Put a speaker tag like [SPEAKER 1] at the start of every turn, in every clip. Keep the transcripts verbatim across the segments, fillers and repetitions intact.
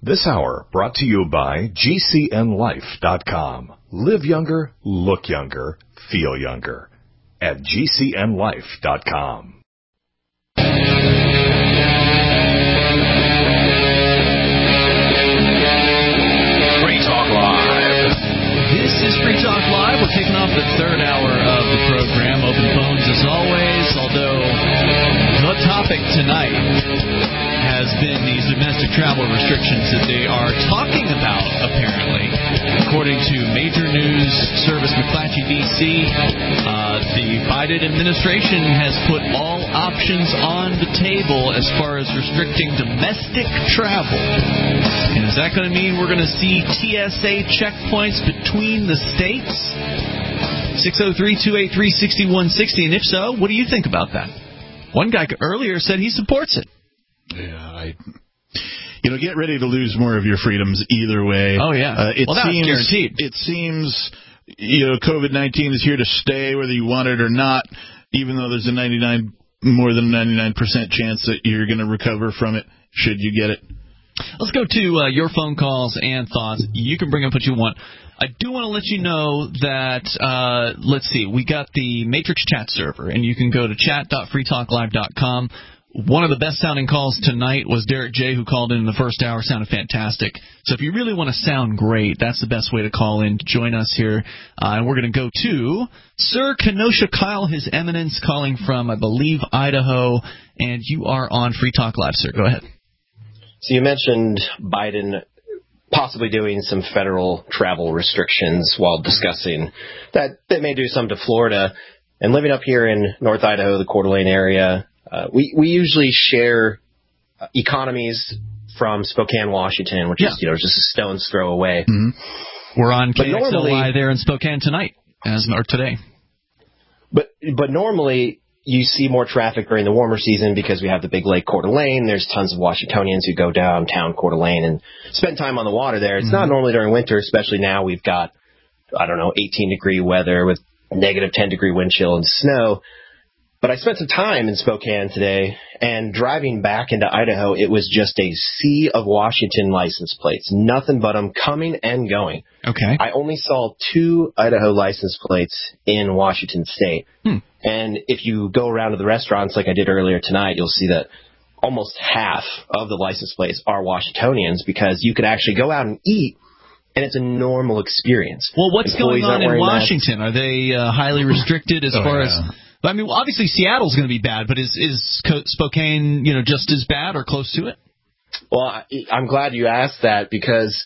[SPEAKER 1] This hour brought to you by G C N life dot com. Live younger, look younger, feel younger at G C N life dot com.
[SPEAKER 2] Free Talk Live.
[SPEAKER 3] This is Free Talk Live. We're kicking off the third hour of the program. Open phones as always, although the topic tonight has been these domestic travel restrictions that they are talking about, apparently. According to major news service McClatchy D C, uh, the Biden administration has put all options on the table as far as restricting domestic travel. And is that going to mean we're going to see T S A checkpoints between the states? six oh three, two eight three, six one six oh. And if so, what do you think about that? One guy earlier said he supports it.
[SPEAKER 4] Yeah, I, you know, get ready to lose more of your freedoms either way.
[SPEAKER 3] Oh, yeah.
[SPEAKER 4] Uh, it
[SPEAKER 3] well, that's
[SPEAKER 4] seems,
[SPEAKER 3] guaranteed.
[SPEAKER 4] It seems, you know, COVID nineteen is here to stay, whether you want it or not, even though there's a ninety-nine, more than ninety-nine percent chance that you're going to recover from it, should you get it.
[SPEAKER 3] Let's go to uh, your phone calls and thoughts. You can bring up what you want. I do want to let you know that, uh, let's see, we got the Matrix chat server, and you can go to chat dot free talk live dot com. One of the best-sounding calls tonight was Derek J., who called in in the first hour. Sounded fantastic. So if you really want to sound great, that's the best way to call in to join us here. Uh, and we're going to go to Sir Kenosha Kyle, His Eminence, calling from, I believe, Idaho. And you are on Free Talk Live, sir. Go ahead.
[SPEAKER 5] So you mentioned Biden possibly doing some federal travel restrictions while discussing that they may do some to Florida. And living up here in North Idaho, the Coeur d'Alene area, Uh, we, we usually share uh, economies from Spokane, Washington, which yeah. is, you know, just a stone's throw away.
[SPEAKER 3] Mm-hmm. We're on K X L Y
[SPEAKER 5] normally,
[SPEAKER 3] there in Spokane tonight, as or today.
[SPEAKER 5] But but normally you see more traffic during the warmer season because we have the big lake Coeur d'Alene. There's tons of Washingtonians who go downtown Coeur d'Alene and spend time on the water there. It's mm-hmm. not normally during winter, especially now we've got, I don't know, eighteen degree weather with negative ten degree wind chill and snow. But I spent some time in Spokane today, and driving back into Idaho, it was just a sea of Washington license plates. Nothing but them coming and going.
[SPEAKER 3] Okay.
[SPEAKER 5] I only saw two Idaho license plates in Washington State.
[SPEAKER 3] Hmm.
[SPEAKER 5] And if you go around to the restaurants like I did earlier tonight, you'll see that almost half of the license plates are Washingtonians because you could actually go out and eat, and it's a normal experience.
[SPEAKER 3] Well, what's
[SPEAKER 5] Employees
[SPEAKER 3] going on in Washington?
[SPEAKER 5] masks.
[SPEAKER 3] Are they uh, highly restricted as
[SPEAKER 4] oh,
[SPEAKER 3] far
[SPEAKER 4] yeah.
[SPEAKER 3] as... I mean, obviously Seattle's going to be bad, but is is Spokane, you know, just as bad or close to it?
[SPEAKER 5] Well, I'm glad you asked that because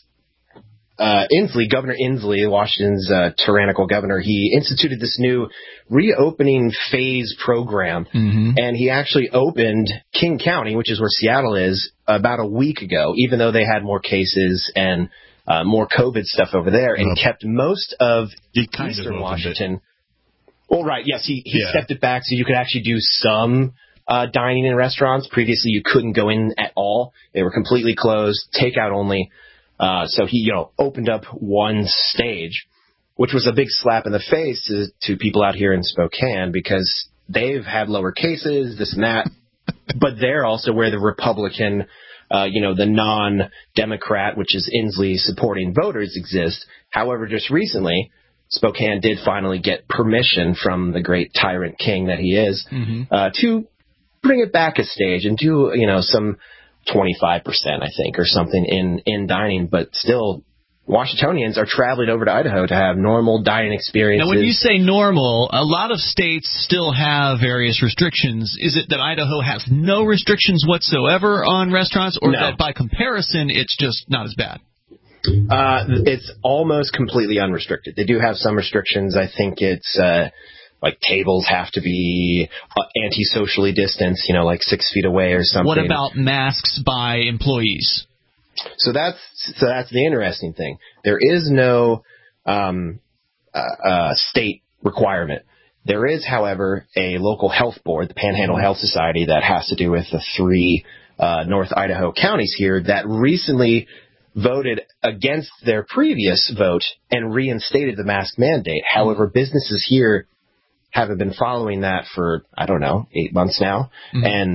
[SPEAKER 5] uh, Inslee, Governor Inslee, Washington's uh, tyrannical governor, he instituted this new reopening phase program,
[SPEAKER 3] mm-hmm.
[SPEAKER 5] and he actually opened King County, which is where Seattle is, about a week ago, even though they had more cases and uh, more COVID stuff over there, and
[SPEAKER 4] well,
[SPEAKER 5] kept most of
[SPEAKER 4] Eastern
[SPEAKER 5] Washington.
[SPEAKER 4] It.
[SPEAKER 5] Well, right, yes, he, he
[SPEAKER 4] yeah.
[SPEAKER 5] stepped it back so you could actually do some uh, dining in restaurants. Previously, you couldn't go in at all. They were completely closed, takeout only. Uh, so he, you know, opened up one stage, which was a big slap in the face to, to people out here in Spokane because they've had lower cases, this and that. But they're also where the Republican, uh, you know, the non-Democrat, which is Inslee supporting voters, exist. However, just recently, Spokane did finally get permission from the great tyrant king that he is
[SPEAKER 3] mm-hmm.
[SPEAKER 5] uh, to bring it back a stage and do, you know, some twenty-five percent, I think, or something in, in dining. But still, Washingtonians are traveling over to Idaho to have normal dining experiences.
[SPEAKER 3] Now, when you say normal, a lot of states still have various restrictions. Is it that Idaho has no restrictions whatsoever on restaurants, or
[SPEAKER 5] no.
[SPEAKER 3] that by comparison it's just not as bad?
[SPEAKER 5] Uh, it's almost completely unrestricted. They do have some restrictions. I think it's uh, like tables have to be uh, anti-socially distanced, you know, like six feet away or something.
[SPEAKER 3] What about masks by employees?
[SPEAKER 5] So that's so that's the interesting thing. There is no um, uh, uh, state requirement. There is, however, a local health board, the Panhandle Health Society, that has to do with the three uh, North Idaho counties here that recently voted against their previous vote and reinstated the mask mandate. However, businesses here haven't been following that for, I don't know, eight months now. Mm-hmm. And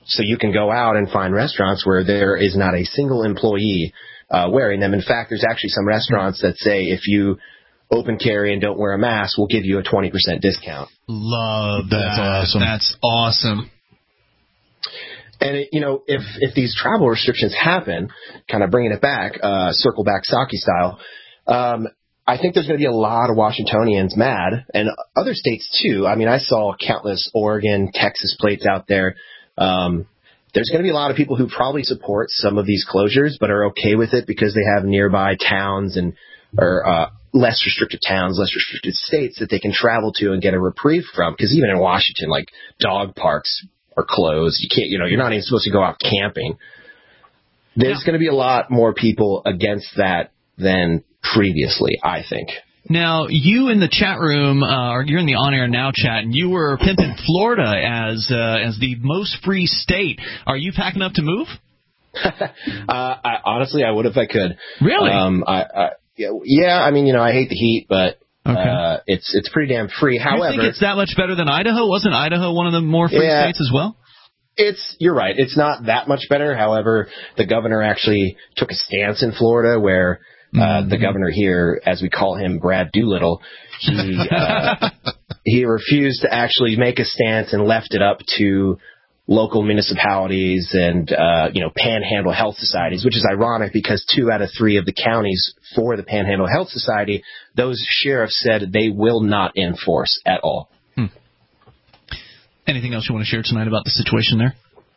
[SPEAKER 5] So you can go out and find restaurants where there is not a single employee uh, wearing them. In fact, there's actually some restaurants that say if you open carry and don't wear a mask, we'll give you a twenty percent discount.
[SPEAKER 3] Love
[SPEAKER 4] That's
[SPEAKER 3] that.
[SPEAKER 4] awesome.
[SPEAKER 3] That's awesome.
[SPEAKER 5] And, it, you know, if if these travel restrictions happen, kind of bringing it back, uh, circle back Psaki style, um, I think there's going to be a lot of Washingtonians mad, and other states too. I mean, I saw countless Oregon, Texas plates out there. Um, there's going to be a lot of people who probably support some of these closures, but are okay with it because they have nearby towns and or uh, less restricted towns, less restricted states that they can travel to and get a reprieve from. Because even in Washington, like dog parks are closed. You can't, you know, you're not even supposed to go out camping. There's yeah. going to be a lot more people against that than previously, I think.
[SPEAKER 3] Now, you in the chat room, uh, or you're in the On Air Now chat, and you were pimping Florida as uh, as the most free state. Are you packing up to move?
[SPEAKER 5] uh, I, honestly, I would if I could.
[SPEAKER 3] Really?
[SPEAKER 5] Um, I, I, yeah, I mean, you know, I hate the heat, but
[SPEAKER 3] okay.
[SPEAKER 5] uh, it's it's pretty damn free. However,
[SPEAKER 3] you think it's that much better than Idaho? Wasn't Idaho one of the more free
[SPEAKER 5] yeah,
[SPEAKER 3] states as well?
[SPEAKER 5] It's you're right. It's not that much better. However, the governor actually took a stance in Florida where. Uh, mm-hmm. The governor here, as we call him, Brad Doolittle, he uh, he refused to actually make a stance and left it up to local municipalities and uh, you know Panhandle Health Societies, which is ironic because two out of three of the counties for the Panhandle Health Society, those sheriffs said they will not enforce at all.
[SPEAKER 3] Hmm. Anything else you want to share tonight about the situation there?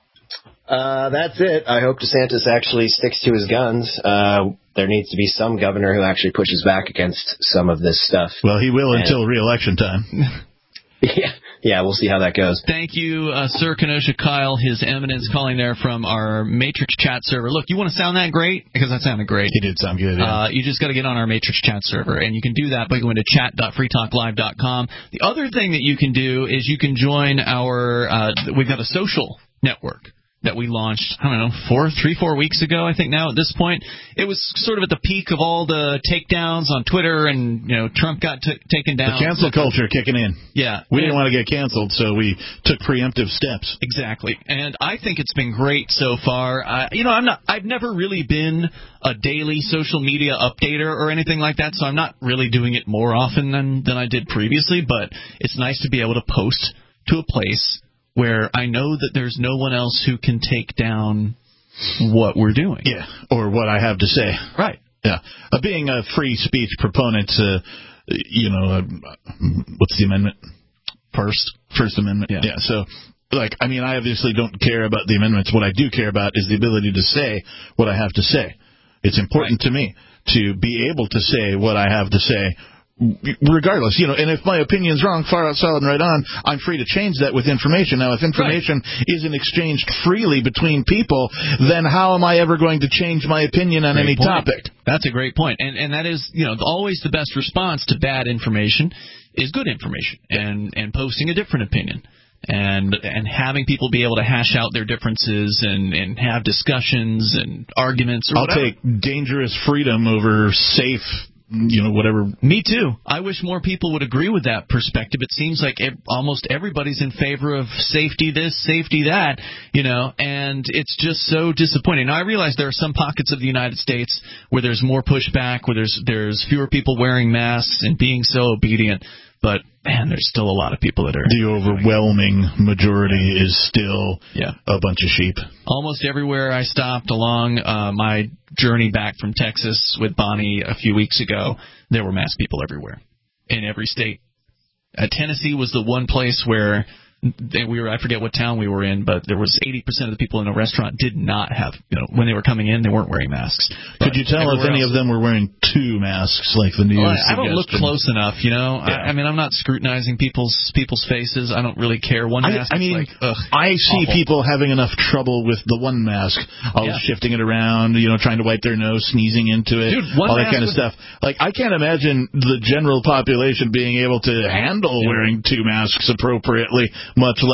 [SPEAKER 5] Uh, that's it. I hope DeSantis actually sticks to his guns. Uh, there needs to be some governor who actually pushes back against some of this stuff.
[SPEAKER 4] Well, he will
[SPEAKER 5] and,
[SPEAKER 4] until re-election time.
[SPEAKER 5] yeah, yeah, we'll see how that goes.
[SPEAKER 3] Thank you, uh, Sir Kenosha Kyle, His Eminence, calling there from our Matrix chat server. Look, you want to sound that great? Because that sounded great.
[SPEAKER 4] He did sound good, yeah.
[SPEAKER 3] Uh, you just got to get on our Matrix chat server, and you can do that by going to chat dot free talk live dot com. The other thing that you can do is you can join our, uh, we've got a social network that we launched, I don't know, four, three, four weeks ago, I think now at this point. It was sort of at the peak of all the takedowns on Twitter, and, you know, Trump got t- taken down.
[SPEAKER 4] The cancel culture kicking in.
[SPEAKER 3] Yeah.
[SPEAKER 4] We didn't want to get canceled, so we took preemptive steps.
[SPEAKER 3] Exactly. And I think it's been great so far. Uh, you know, I'm not, I've never really been a daily social media updater or anything like that, so I'm not really doing it more often than, than I did previously, but it's nice to be able to post to a place where I know that there's no one else who can take down what we're doing.
[SPEAKER 4] Yeah, or what I have to say.
[SPEAKER 3] Right.
[SPEAKER 4] Yeah. Uh, being a free speech proponent, uh, you know, uh, what's the amendment? First? First Amendment.
[SPEAKER 3] Yeah.
[SPEAKER 4] yeah. So, like, I mean, I obviously don't care about the amendments. What I do care about is the ability to say what I have to say. It's important right. to me to be able to say what I have to say, regardless, you know, and if my opinion's wrong, far out, solid, and right on, I'm free to change that with information. Now, if information right. isn't exchanged freely between people, then how am I ever going to change my opinion on
[SPEAKER 3] great
[SPEAKER 4] any
[SPEAKER 3] point.
[SPEAKER 4] topic?
[SPEAKER 3] That's a great point. And and that is, you know, always the best response to bad information is good information and, and posting a different opinion. And and having people be able to hash out their differences and, and have discussions and arguments or
[SPEAKER 4] I'll
[SPEAKER 3] whatever.
[SPEAKER 4] take dangerous freedom over safe, you know, whatever.
[SPEAKER 3] Me too. I wish more people would agree with that perspective. It seems like it, almost everybody's in favor of safety this, safety that, you know, and it's just so disappointing. Now, I realize there are some pockets of the United States where there's more pushback, where there's there's fewer people wearing masks and being so obedient, but, man, there's still a lot of people that are...
[SPEAKER 4] The overwhelming majority is still
[SPEAKER 3] yeah.
[SPEAKER 4] a bunch of sheep.
[SPEAKER 3] Almost everywhere I stopped along uh, my journey back from Texas with Bonnie a few weeks ago, there were masked people everywhere, in every state. Uh, Tennessee was the one place where... we were I forget what town we were in, but there was eighty percent of the people in a restaurant did not have, you know, when they were coming in, they weren't wearing masks.
[SPEAKER 4] Could you tell if any else, of them were wearing two masks like the news
[SPEAKER 3] well, I
[SPEAKER 4] suggested?
[SPEAKER 3] don't look close enough, you know.
[SPEAKER 4] Yeah.
[SPEAKER 3] I, I mean, I'm not scrutinizing people's people's faces. I don't really care. One mask
[SPEAKER 4] I, I mean,
[SPEAKER 3] is like, ugh,
[SPEAKER 4] I see
[SPEAKER 3] awful.
[SPEAKER 4] people having enough trouble with the one mask, always
[SPEAKER 3] yeah.
[SPEAKER 4] shifting it around, you know, trying to wipe their nose, sneezing into it,
[SPEAKER 3] Dude, one
[SPEAKER 4] all that kind of
[SPEAKER 3] was...
[SPEAKER 4] stuff. Like, I can't imagine the general population being able to handle
[SPEAKER 3] yeah.
[SPEAKER 4] wearing two masks appropriately, much less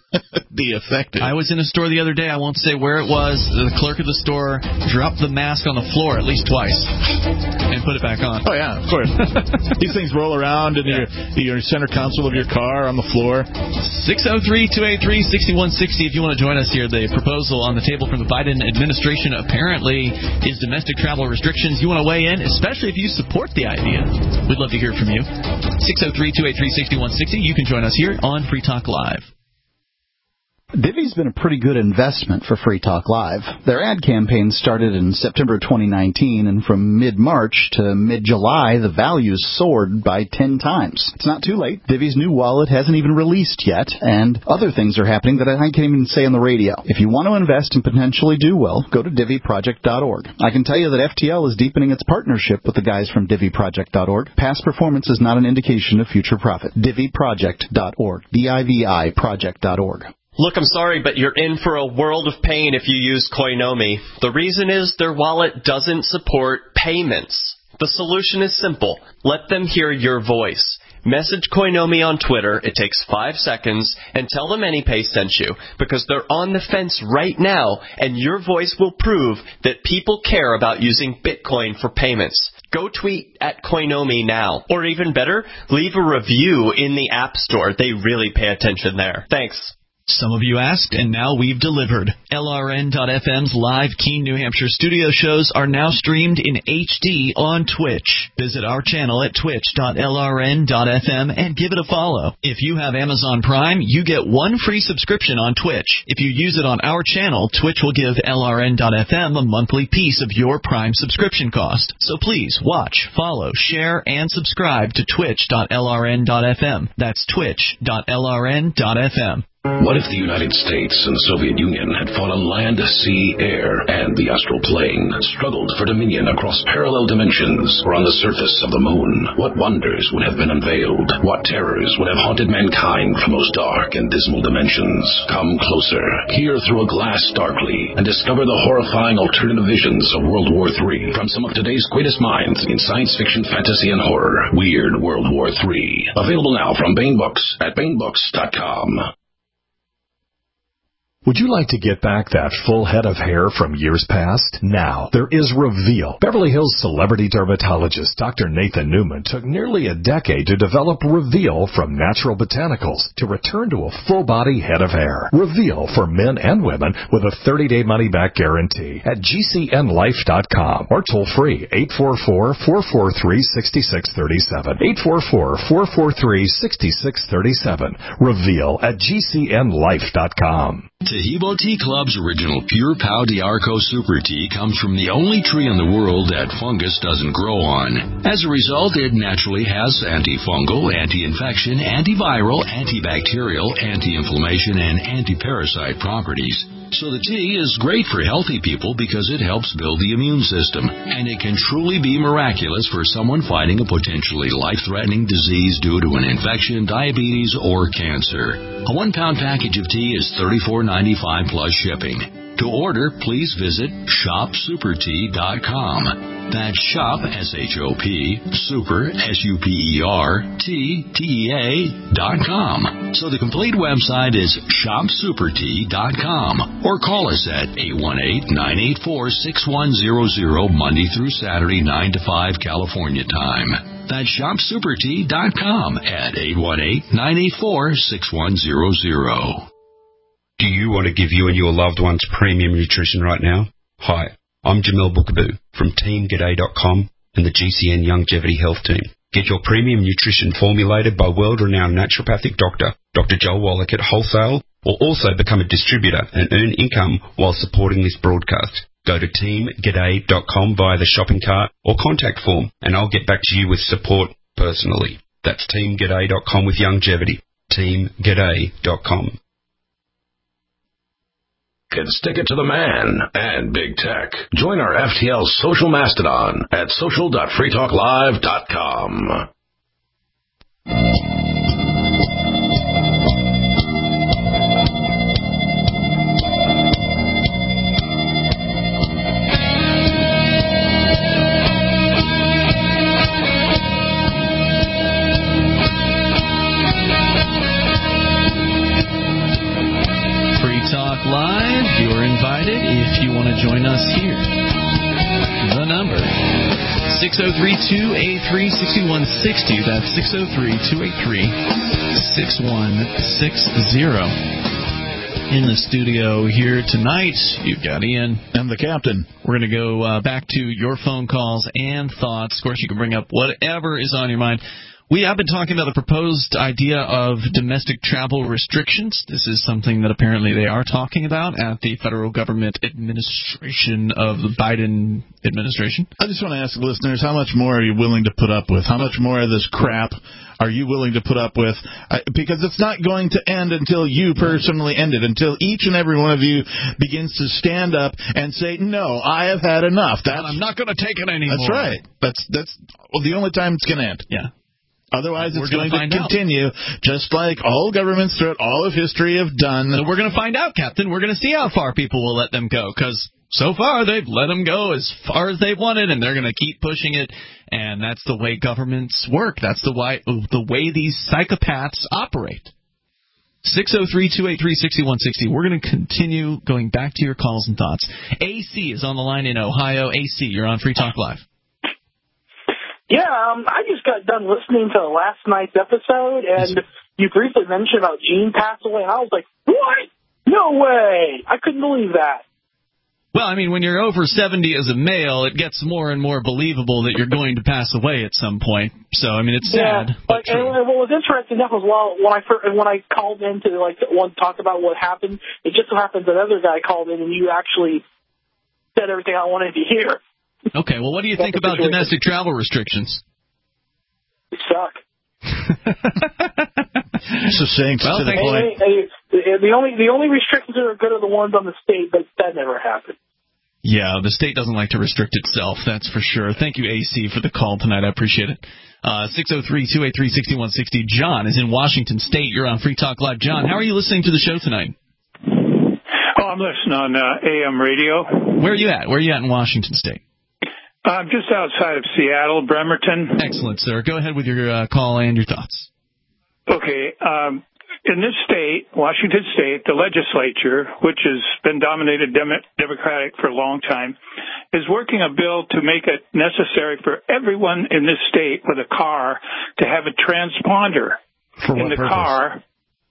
[SPEAKER 4] be effective.
[SPEAKER 3] I was in a store the other day. I won't say where it was. The clerk of the store dropped the mask on the floor at least twice and put it back on.
[SPEAKER 4] Oh, yeah, of course. These things roll around in yeah. your, your center console of your car on the floor.
[SPEAKER 3] six oh three, two eight three, six one six oh if you want to join us here. The proposal on the table from the Biden administration apparently is domestic travel restrictions. You want to weigh in, especially if you support the idea. We'd love to hear from you. six oh three, two eight three, six one six oh. You can join us here on Free Talk Live.
[SPEAKER 6] Divvy's been a pretty good investment for Free Talk Live. Their ad campaign started in September twenty nineteen, and from mid-March to mid-July, the values soared by ten times. It's not too late. Divvy's new wallet hasn't even released yet, and other things are happening that I can't even say on the radio. If you want to invest and potentially do well, go to Divvy Project dot org. I can tell you that F T L is deepening its partnership with the guys from Divvy Project dot org. Past performance is not an indication of future profit. Divvy Project dot org. D I V I Project dot org.
[SPEAKER 7] Look, I'm sorry, but you're in for a world of pain if you use Koinomi. The reason is their wallet doesn't support payments. The solution is simple. Let them hear your voice. Message Koinomi on Twitter, it takes five seconds, and tell them AnyPay sent you, because they're on the fence right now, and your voice will prove that people care about using Bitcoin for payments. Go tweet at Koinomi now. Or even better, leave a review in the App Store. They really pay attention there. Thanks.
[SPEAKER 3] Some of you asked, and now we've delivered. L R N dot F M's live Keene, New Hampshire studio shows are now streamed in H D on Twitch. Visit our channel at twitch dot L R N dot F M and give it a follow. If you have Amazon Prime, you get one free subscription on Twitch. If you use it on our channel, Twitch will give L R N dot F M a monthly piece of your Prime subscription cost. So please watch, follow, share, and subscribe to twitch dot L R N dot F M. That's twitch dot L R N dot F M.
[SPEAKER 2] What if the United States and the Soviet Union had fought on land, sea, air, and the astral plane, struggled for dominion across parallel dimensions or on the surface of the moon? What wonders would have been unveiled? What terrors would have haunted mankind from those dark and dismal dimensions? Come closer, peer through a glass darkly, and discover the horrifying alternative visions of World War Three from some of today's greatest minds in science fiction, fantasy, and horror. Weird World War Three. Available now from Baen Books at Baen Books dot com.
[SPEAKER 1] Would you like to get back that full head of hair from years past? Now, there is Reveal. Beverly Hills celebrity dermatologist Doctor Nathan Newman took nearly a decade to develop Reveal from natural botanicals to return to a full-body head of hair. Reveal for men and women with a thirty-day money-back guarantee at G C N life dot com or toll-free eight four four, four four three, six six three seven. eight four four, four four three, six six three seven. Reveal at G C N life dot com.
[SPEAKER 2] Tahibo Tea Club's original Pure Pau d'Arco Super Tea comes from the only tree in the world that fungus doesn't grow on. As a result, it naturally has antifungal, anti-infection, antiviral, antibacterial, anti-inflammation, and anti-parasite properties. So the tea is great for healthy people because it helps build the immune system, and it can truly be miraculous for someone fighting a potentially life-threatening disease due to an infection, diabetes, or cancer. A one-pound package of tea is thirty-four ninety-five plus shipping. To order, please visit shop super tea dot com. That's shop, S H O P, super, S U P E R, T, T E A, dot com. So the complete website is shop super tea dot com. Or call us at eight one eight, nine eight four, six one zero zero, Monday through Saturday, nine to five, California time. That's shop super tea dot com at eight one eight, nine eight four, six one zero zero.
[SPEAKER 8] Do you want to give you and your loved ones premium nutrition right now? Hi, I'm Jamel Bookaboo from team g'day dot com and the G C N Longevity Health Team. Get your premium nutrition formulated by world-renowned naturopathic doctor, Doctor Joel Wallach at Wholesale, or also become a distributor and earn income while supporting this broadcast. Go to team g'day dot com via the shopping cart or contact form, and I'll get back to you with support personally. That's team g'day dot com with Longevity. team g'day dot com.
[SPEAKER 2] Can stick it to the man and big tech. Join our F T L social mastodon at social dot free talk live dot com.
[SPEAKER 3] join us here. The number, six oh three, two eight three, six one six oh. That's six oh three, two eight three, six one six oh. In the studio here tonight, you've got Ian.
[SPEAKER 4] And the captain.
[SPEAKER 3] We're going to go uh, back to your phone calls and thoughts. Of course, you can bring up whatever is on your mind. We have been talking about the proposed idea of domestic travel restrictions. This is something that apparently they are talking about at the federal government administration of the Biden administration.
[SPEAKER 4] I just want to ask the listeners, how much more are you willing to put up with? How much more of this crap are you willing to put up with? I, because it's not going to end until you personally end it, until each and every one of you begins to stand up and say, no, I have had enough. That's,
[SPEAKER 3] I'm not going to take it anymore.
[SPEAKER 4] That's right. That's, that's well, the only time it's going to end.
[SPEAKER 3] Yeah.
[SPEAKER 4] Otherwise, it's
[SPEAKER 3] we're
[SPEAKER 4] going to continue, out. just like all governments throughout all of history have done.
[SPEAKER 3] So we're going to find out, Captain. We're going to see how far people will let them go, because so far they've let them go as far as they've wanted, and they're going to keep pushing it. And that's the way governments work. That's the way, the way these psychopaths operate. six oh three, two eight three, six one six oh. We're going to continue going back to your calls and thoughts. A C is on the line in Ohio. A C, you're on Free Talk Live.
[SPEAKER 9] Yeah, um, I just got done listening to last night's episode, and you briefly mentioned about Gene passed away, and I was like, what? No way! I couldn't believe that.
[SPEAKER 3] Well, I mean, when you're over seventy as a male, it gets more and more believable that you're going to pass away at some point. So, I mean, it's sad.
[SPEAKER 9] Yeah,
[SPEAKER 3] but
[SPEAKER 9] like, and what was interesting enough was, well, when I first, when I called in to like want to talk about what happened, it just so happens another guy called in, and you actually said everything I wanted to hear.
[SPEAKER 3] Okay, well, what do you think about domestic travel restrictions?
[SPEAKER 9] They suck.
[SPEAKER 4] Succinct
[SPEAKER 3] well,
[SPEAKER 4] to the point.
[SPEAKER 9] Hey, hey, the only the only restrictions that are good are the ones on the state, but that never happened.
[SPEAKER 3] Yeah, the state doesn't like to restrict itself, that's for sure. Thank you, A C, for the call tonight. I appreciate it. Uh, six oh three, two eight three, six one six oh. John is in Washington State. You're on Free Talk Live. John, how are you listening to the show tonight?
[SPEAKER 10] Oh, I'm listening on uh, A M radio.
[SPEAKER 3] Where are you at? Where are you at in Washington State?
[SPEAKER 10] I'm just outside of Seattle, Bremerton.
[SPEAKER 3] Excellent, sir. Go ahead with your uh, call and your thoughts.
[SPEAKER 10] Okay. Um, in this state, Washington State, the legislature, which has been dominated dem- Democratic for a long time, is working a bill to make it necessary for everyone in this state with a car to have a transponder in the
[SPEAKER 4] purpose? car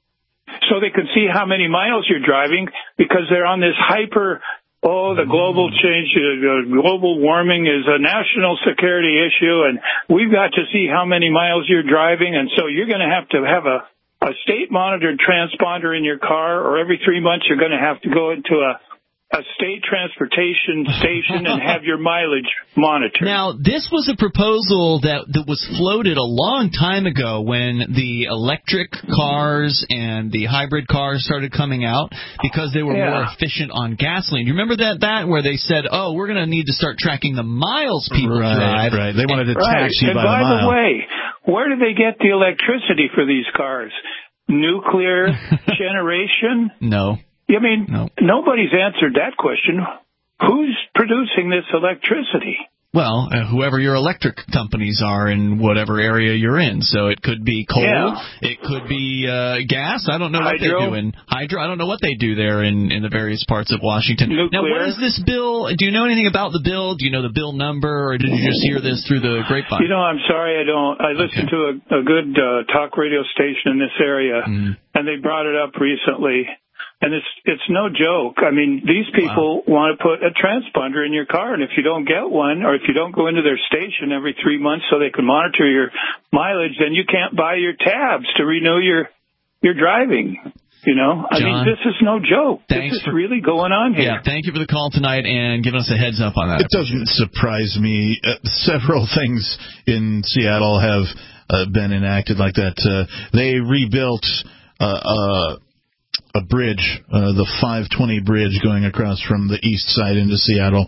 [SPEAKER 10] so they can see how many miles you're driving, because they're on this hyper... Oh, the global change, uh, global warming is a national security issue, and we've got to see how many miles you're driving, and so you're going to have to have a, a state-monitored transponder in your car, or every three months you're going to have to go into a, a state transportation station and have your mileage monitored.
[SPEAKER 3] Now, this was a proposal that, that was floated a long time ago when the electric cars and the hybrid cars started coming out because they were
[SPEAKER 10] yeah.
[SPEAKER 3] more efficient on gasoline. You remember that, that where they said, oh, we're going to need to start tracking the miles people
[SPEAKER 4] right,
[SPEAKER 3] drive.
[SPEAKER 4] Right, They wanted to
[SPEAKER 10] right.
[SPEAKER 4] tax you
[SPEAKER 10] and
[SPEAKER 4] by,
[SPEAKER 10] by
[SPEAKER 4] the mile.
[SPEAKER 10] the way, where do they get the electricity for these cars? Nuclear generation?
[SPEAKER 3] No.
[SPEAKER 10] I mean,
[SPEAKER 3] no.
[SPEAKER 10] Nobody's answered that question. Who's producing this electricity?
[SPEAKER 3] Well, uh, whoever your electric companies are in whatever area you're in. So it could be coal,
[SPEAKER 10] yeah.
[SPEAKER 3] it could be uh, gas. I don't know what
[SPEAKER 10] Hydro.
[SPEAKER 3] they do in hydro. I don't know what they do there in, in the various parts of Washington.
[SPEAKER 10] Nuclear.
[SPEAKER 3] Now, what is this bill? Do you know anything about the bill? Do you know the bill number, or did you just hear this through the grapevine?
[SPEAKER 10] You know, I'm sorry, I don't. I listened
[SPEAKER 3] okay.
[SPEAKER 10] to a, a good uh, talk radio station in this area, mm. and they brought it up recently. And it's it's no joke. I mean, these people wow. want to put a transponder in your car, and if you don't get one, or if you don't go into their station every three months so they can monitor your mileage, then you can't buy your tabs to renew your your driving. You know, I
[SPEAKER 3] John,
[SPEAKER 10] mean, this is no joke.
[SPEAKER 3] This
[SPEAKER 10] is
[SPEAKER 3] for,
[SPEAKER 10] really going on here.
[SPEAKER 3] Yeah, thank you for the call tonight and giving us a heads up on that.
[SPEAKER 4] It doesn't surprise me. Uh, several things in Seattle have uh, been enacted like that. Uh, they rebuilt uh, uh a bridge, uh, the five twenty bridge going across from the east side into Seattle.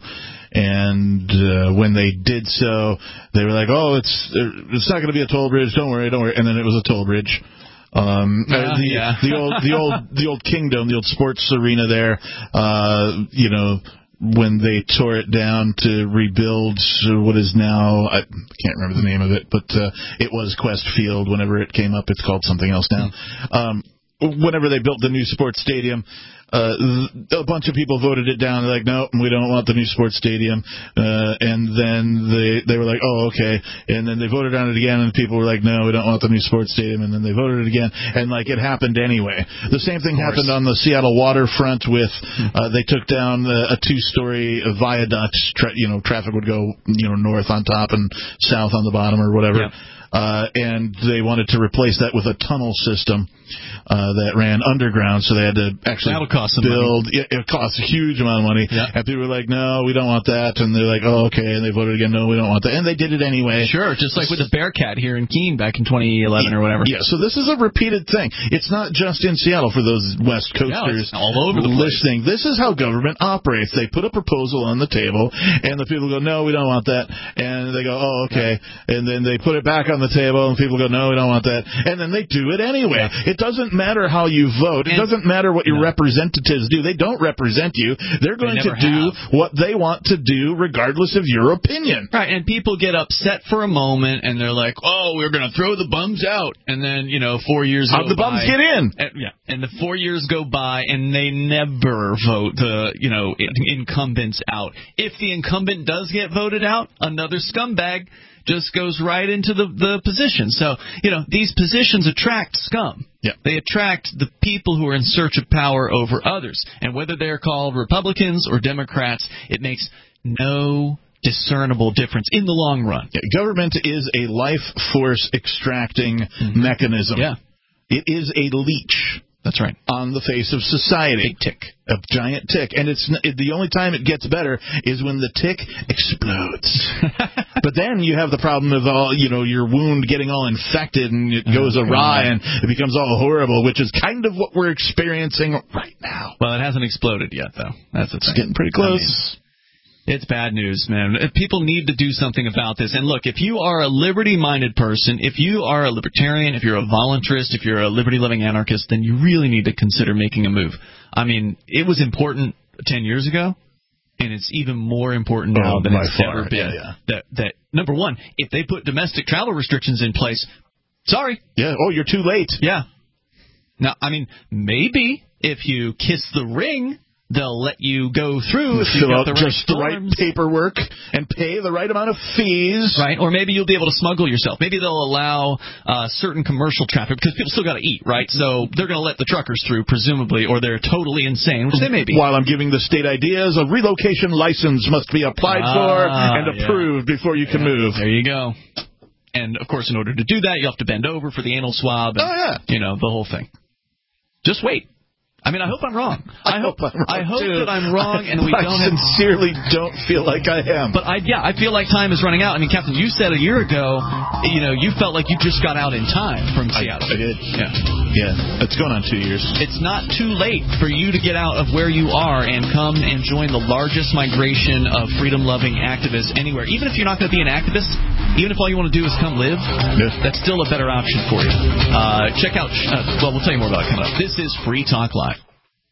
[SPEAKER 4] And uh, when they did so, they were like, oh, it's it's not going to be a toll bridge. Don't worry, don't worry. And then it was a toll bridge. Um,
[SPEAKER 3] uh,
[SPEAKER 4] the,
[SPEAKER 3] yeah.
[SPEAKER 4] the old, the old, the old Kingdom, the old sports arena there, uh, you know, when they tore it down to rebuild what is now, I can't remember the name of it, but uh, it was Quest Field. Whenever it came up, it's called something else now. Um, Whenever they built the new sports stadium, uh, a bunch of people voted it down. They're like, no, we don't want the new sports stadium. Uh, and then they they were like, oh, okay. And then they voted on it again, and people were like, no, we don't want the new sports stadium. And then they voted it again, and like it happened anyway. The same thing happened on the Seattle waterfront with uh, they took down a, a two-story viaduct. Tra- you know, traffic would go you know north on top and south on the bottom or whatever.
[SPEAKER 3] Yep.
[SPEAKER 4] Uh, and they wanted to replace that with a tunnel system uh, that ran underground, so they had to actually
[SPEAKER 3] That'll cost some
[SPEAKER 4] build.
[SPEAKER 3] money.
[SPEAKER 4] It, it costs a huge amount of money.
[SPEAKER 3] Yeah.
[SPEAKER 4] And people were like, no, we don't want that. And they're like, oh, okay. And they voted again, no, we don't want that. And they did it anyway.
[SPEAKER 3] Sure, just like with the Bearcat here in Keene back in twenty eleven or whatever.
[SPEAKER 4] Yeah, so this is a repeated thing. It's not just in Seattle for those West Coasters
[SPEAKER 3] yeah, all over the place.
[SPEAKER 4] listening. This is how government operates. They put a proposal on the table, and the people go, no, we don't want that. And they go, oh, okay. Yeah. And then they put it back on the table, and people go, no, we don't want that. And then they do it anyway. Yeah. It doesn't matter how you vote. It and, doesn't matter what your no. representatives do. They don't represent you. They're going
[SPEAKER 3] they
[SPEAKER 4] to do
[SPEAKER 3] have.
[SPEAKER 4] what they want to do regardless of your opinion.
[SPEAKER 3] Right, and people get upset for a moment, and they're like, oh, we're going to throw the bums out. And then, you know, four years
[SPEAKER 4] How'd
[SPEAKER 3] go
[SPEAKER 4] the bums
[SPEAKER 3] by,
[SPEAKER 4] get in?
[SPEAKER 3] And, yeah, and the four years go by, and they never vote the, you know, incumbents out. If the incumbent does get voted out, another scumbag just goes right into the, the position. So, you know, these positions attract scum.
[SPEAKER 4] Yeah.
[SPEAKER 3] They attract the people who are in search of power over others. And whether they're called Republicans or Democrats, it makes no discernible difference in the long run.
[SPEAKER 4] Yeah, government is a life force extracting mm-hmm. mechanism.
[SPEAKER 3] Yeah.
[SPEAKER 4] It is a leech.
[SPEAKER 3] That's right.
[SPEAKER 4] On the face of society.
[SPEAKER 3] Big tick.
[SPEAKER 4] A giant tick. And it's it, the only time it gets better is when the tick explodes. But then you have the problem of all, you know, your wound getting all infected and it goes oh, awry God. and it becomes all horrible, which is kind of what we're experiencing right now.
[SPEAKER 3] Well, it hasn't exploded yet, though. That's the thing.
[SPEAKER 4] It's getting pretty close.
[SPEAKER 3] I mean, it's bad news, man. People need to do something about this. And look, if you are a liberty-minded person, if you are a libertarian, if you're a voluntarist, if you're a liberty-loving anarchist, then you really need to consider making a move. I mean, it was important ten years ago, and it's even more important now
[SPEAKER 4] oh,
[SPEAKER 3] than it's
[SPEAKER 4] far.
[SPEAKER 3] ever been.
[SPEAKER 4] Yeah, yeah.
[SPEAKER 3] That, that, number one, if they put domestic travel restrictions in place, sorry.
[SPEAKER 4] Yeah, oh, you're too late.
[SPEAKER 3] Yeah. Now, I mean, maybe if you kiss the ring, they'll let you go through if you
[SPEAKER 4] fill
[SPEAKER 3] got
[SPEAKER 4] out
[SPEAKER 3] the right
[SPEAKER 4] just the right paperwork and pay the right amount of fees.
[SPEAKER 3] Right, or maybe you'll be able to smuggle yourself. Maybe they'll allow uh, certain commercial traffic, because people still got to eat, right? So they're going to let the truckers through, presumably, or they're totally insane, which they may be.
[SPEAKER 4] While I'm giving the state ideas, a relocation license must be applied
[SPEAKER 3] ah,
[SPEAKER 4] for and approved
[SPEAKER 3] yeah.
[SPEAKER 4] before you can
[SPEAKER 3] yeah.
[SPEAKER 4] move.
[SPEAKER 3] There you go. And, of course, in order to do that, you have to bend over for the anal swab and,
[SPEAKER 4] oh, yeah.
[SPEAKER 3] you know, the whole thing. Just wait. I mean, I hope I'm wrong.
[SPEAKER 4] I, I hope I'm wrong
[SPEAKER 3] I hope
[SPEAKER 4] too.
[SPEAKER 3] that I'm wrong, and we
[SPEAKER 4] I
[SPEAKER 3] don't.
[SPEAKER 4] I sincerely
[SPEAKER 3] have...
[SPEAKER 4] don't feel like I am.
[SPEAKER 3] But I, yeah, I feel like time is running out. I mean, Captain, you said a year ago, you know, you felt like you just got out in time from Seattle.
[SPEAKER 4] I, I did.
[SPEAKER 3] Yeah,
[SPEAKER 4] yeah. It's going on two years.
[SPEAKER 3] It's not too late for you to get out of where you are and come and join the largest migration of freedom-loving activists anywhere. Even if you're not going to be an activist, even if all you want to do is come live,
[SPEAKER 4] yeah.
[SPEAKER 3] that's still a better option for you. Uh, check out. Uh, well, we'll tell you more about it coming up. This is Free Talk Live.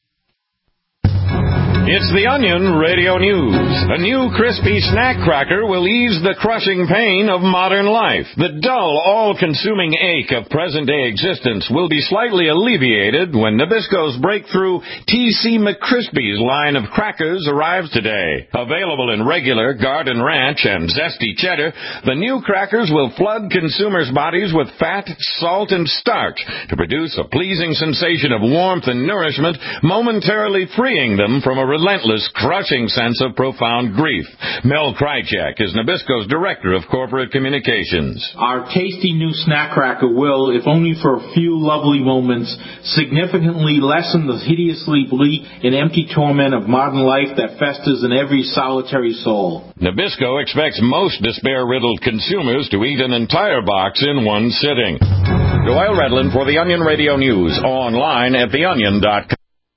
[SPEAKER 11] It's the Onion Radio News. A new crispy snack cracker will ease the crushing pain of modern life. The dull, all-consuming ache of present-day existence will be slightly alleviated when Nabisco's breakthrough T C McCrispies line of crackers arrives today. Available in regular, Garden Ranch, and Zesty Cheddar, the new crackers will flood consumers' bodies with fat, salt, and starch to produce a pleasing sensation of warmth and nourishment, momentarily freeing them from a relentless, crushing sense of profound grief. Mel Krychek is Nabisco's Director of Corporate Communications.
[SPEAKER 12] Our tasty new snack cracker will, if only for a few lovely moments, significantly lessen the hideously bleak and empty torment of modern life that festers in every solitary soul.
[SPEAKER 11] Nabisco expects most despair-riddled consumers to eat an entire box in one sitting. Doyle Redland for the Onion Radio News, online at the onion dot com.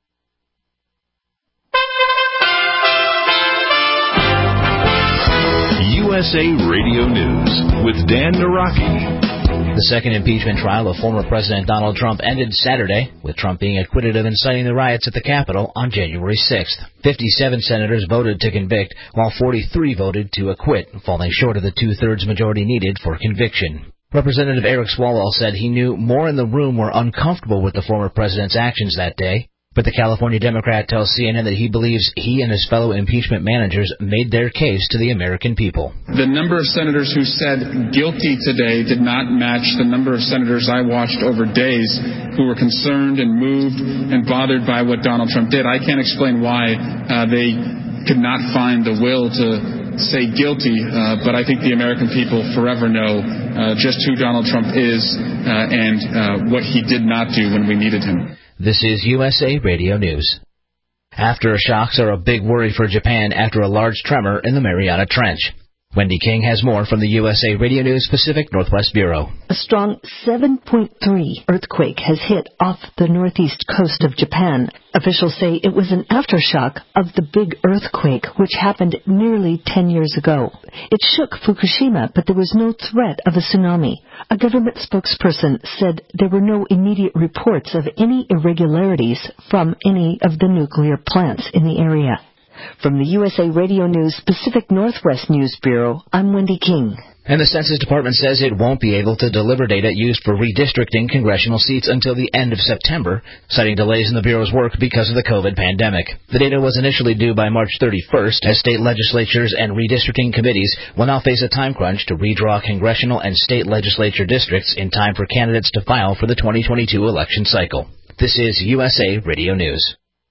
[SPEAKER 1] U S A Radio News with Dan Naraki.
[SPEAKER 13] The second impeachment trial of former President Donald Trump ended Saturday, with Trump being acquitted of inciting the riots at the Capitol on January sixth. fifty-seven senators voted to convict, while forty-three voted to acquit, falling short of the two-thirds majority needed for conviction. Representative Eric Swalwell said he knew more in the room were uncomfortable with the former president's actions that day. But the California Democrat tells C N N that he believes he and his fellow impeachment managers made their case to the American people.
[SPEAKER 14] The number of senators who said guilty today did not match the number of senators I watched over days who were concerned and moved and bothered by what Donald Trump did. I can't explain why uh, they could not find the will to say guilty, uh, but I think the American people forever know uh, just who Donald Trump is uh, and uh, what he did not do when we needed him.
[SPEAKER 13] This is U S A Radio News. Aftershocks are a big worry for Japan after a large tremor in the Mariana Trench. Wendy King has more from the U S A Radio News Pacific Northwest Bureau.
[SPEAKER 15] A strong seven point three earthquake has hit off the northeast coast of Japan. Officials say it was an aftershock of the big earthquake, which happened nearly ten years ago. It shook Fukushima, but there was no threat of a tsunami. A government spokesperson said there were no immediate reports of any irregularities from any of the nuclear plants in the area. From the U S A Radio News Pacific Northwest News Bureau, I'm Wendy King.
[SPEAKER 13] And the Census Department says it won't be able to deliver data used for redistricting congressional seats until the end of September, citing delays in the Bureau's work because of the COVID pandemic. The data was initially due by March thirty-first, as state legislatures and redistricting committees will now face a time crunch to redraw congressional and state legislature districts in time for candidates to file for the twenty twenty-two election cycle. This is U S A Radio News.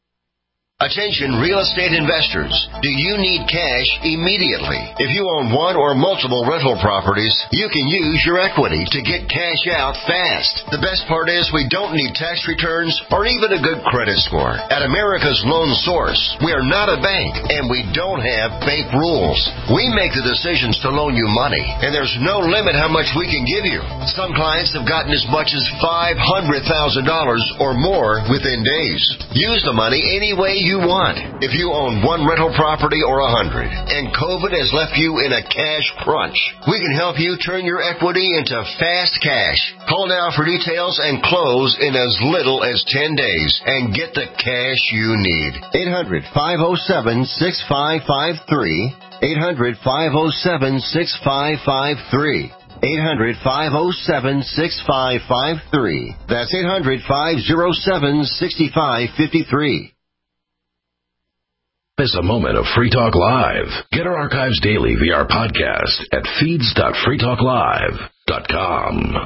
[SPEAKER 16] Attention real estate investors. Do you need cash immediately? If you own one or multiple rental properties, you can use your equity to get cash out fast. The best part is we don't need tax returns or even a good credit score. At America's Loan Source, we are not a bank and we don't have bank rules. We make the decisions to loan you money, and there's no limit how much we can give you. Some clients have gotten as much as five hundred thousand dollars or more within days. Use the money any way you you want. If you own one rental property or a hundred, and COVID has left you in a cash crunch, we can help you turn your equity into fast cash. Call now for details and close in as little as ten days and get the cash you need. eight hundred, five oh seven, six five five three. eight hundred, five oh seven, six five five three. eight hundred, five oh seven, six five five three. That's eight hundred, five oh seven, six five five three.
[SPEAKER 1] Is a moment of Free Talk Live. Get our archives daily via our podcast at feeds dot free talk live dot com.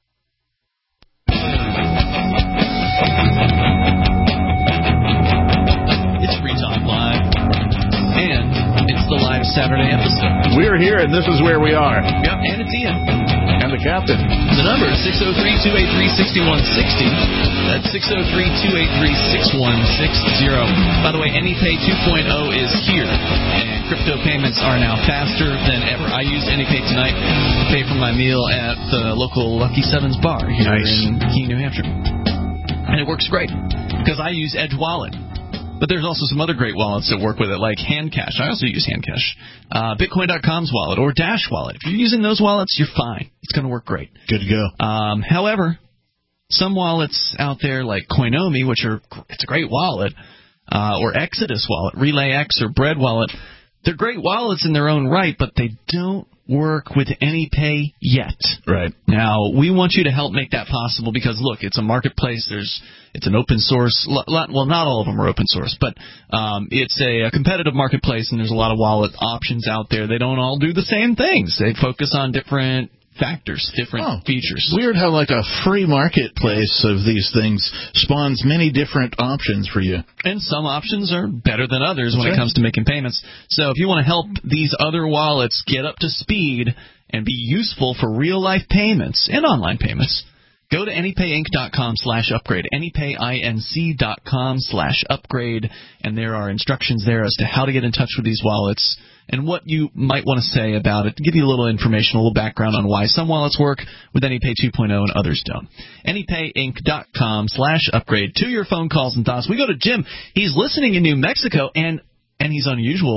[SPEAKER 3] It's Free Talk Live, and it's the live Saturday episode.
[SPEAKER 4] We're here, and this is where we are.
[SPEAKER 3] Yep, and it's Ian.
[SPEAKER 4] And the captain.
[SPEAKER 3] The number is six oh three, two eight three, six one six oh. That's six oh three, two eight three, six one six oh. By the way, AnyPay two point oh is here, and crypto payments are now faster than ever. I used AnyPay tonight to pay for my meal at the local Lucky Sevens bar here nice. in Keene, New Hampshire. And it works great, because I use Edge Wallet. But there's also some other great wallets that work with it, like Handcash. I also use Handcash. Uh, Bitcoin dot com's wallet, or Dash Wallet. If you're using those wallets, you're fine. It's going to work great.
[SPEAKER 4] Good to go.
[SPEAKER 3] Um, however, some wallets out there, like Coinomi, which are it's a great wallet, uh, or Exodus Wallet, RelayX, or Bread Wallet, they're great wallets in their own right, but they don't work with AnyPay yet.
[SPEAKER 4] Right.
[SPEAKER 3] Now, we want you to help make that possible because, look, it's a marketplace. There's It's an open source. Well, not all of them are open source, but um, it's a, a competitive marketplace, and there's a lot of wallet options out there. They don't all do the same things. They focus on different factors, different oh, features.
[SPEAKER 4] Weird how like a free marketplace of these things spawns many different options for you.
[SPEAKER 3] And some options are better than others
[SPEAKER 4] That's
[SPEAKER 3] when
[SPEAKER 4] right.
[SPEAKER 3] it comes to making payments. So if you want to help these other wallets get up to speed and be useful for real-life payments and online payments, go to anypayinc dot com slash upgrade, anypayinc dot com slash upgrade, and there are instructions there as to how to get in touch with these wallets and what you might want to say about it, to give you a little information, a little background on why some wallets work with AnyPay two point oh and others don't. anypayinc dot com slash upgrade. To your phone calls and thoughts. We go to Jim. He's listening in New Mexico, and and he's unusual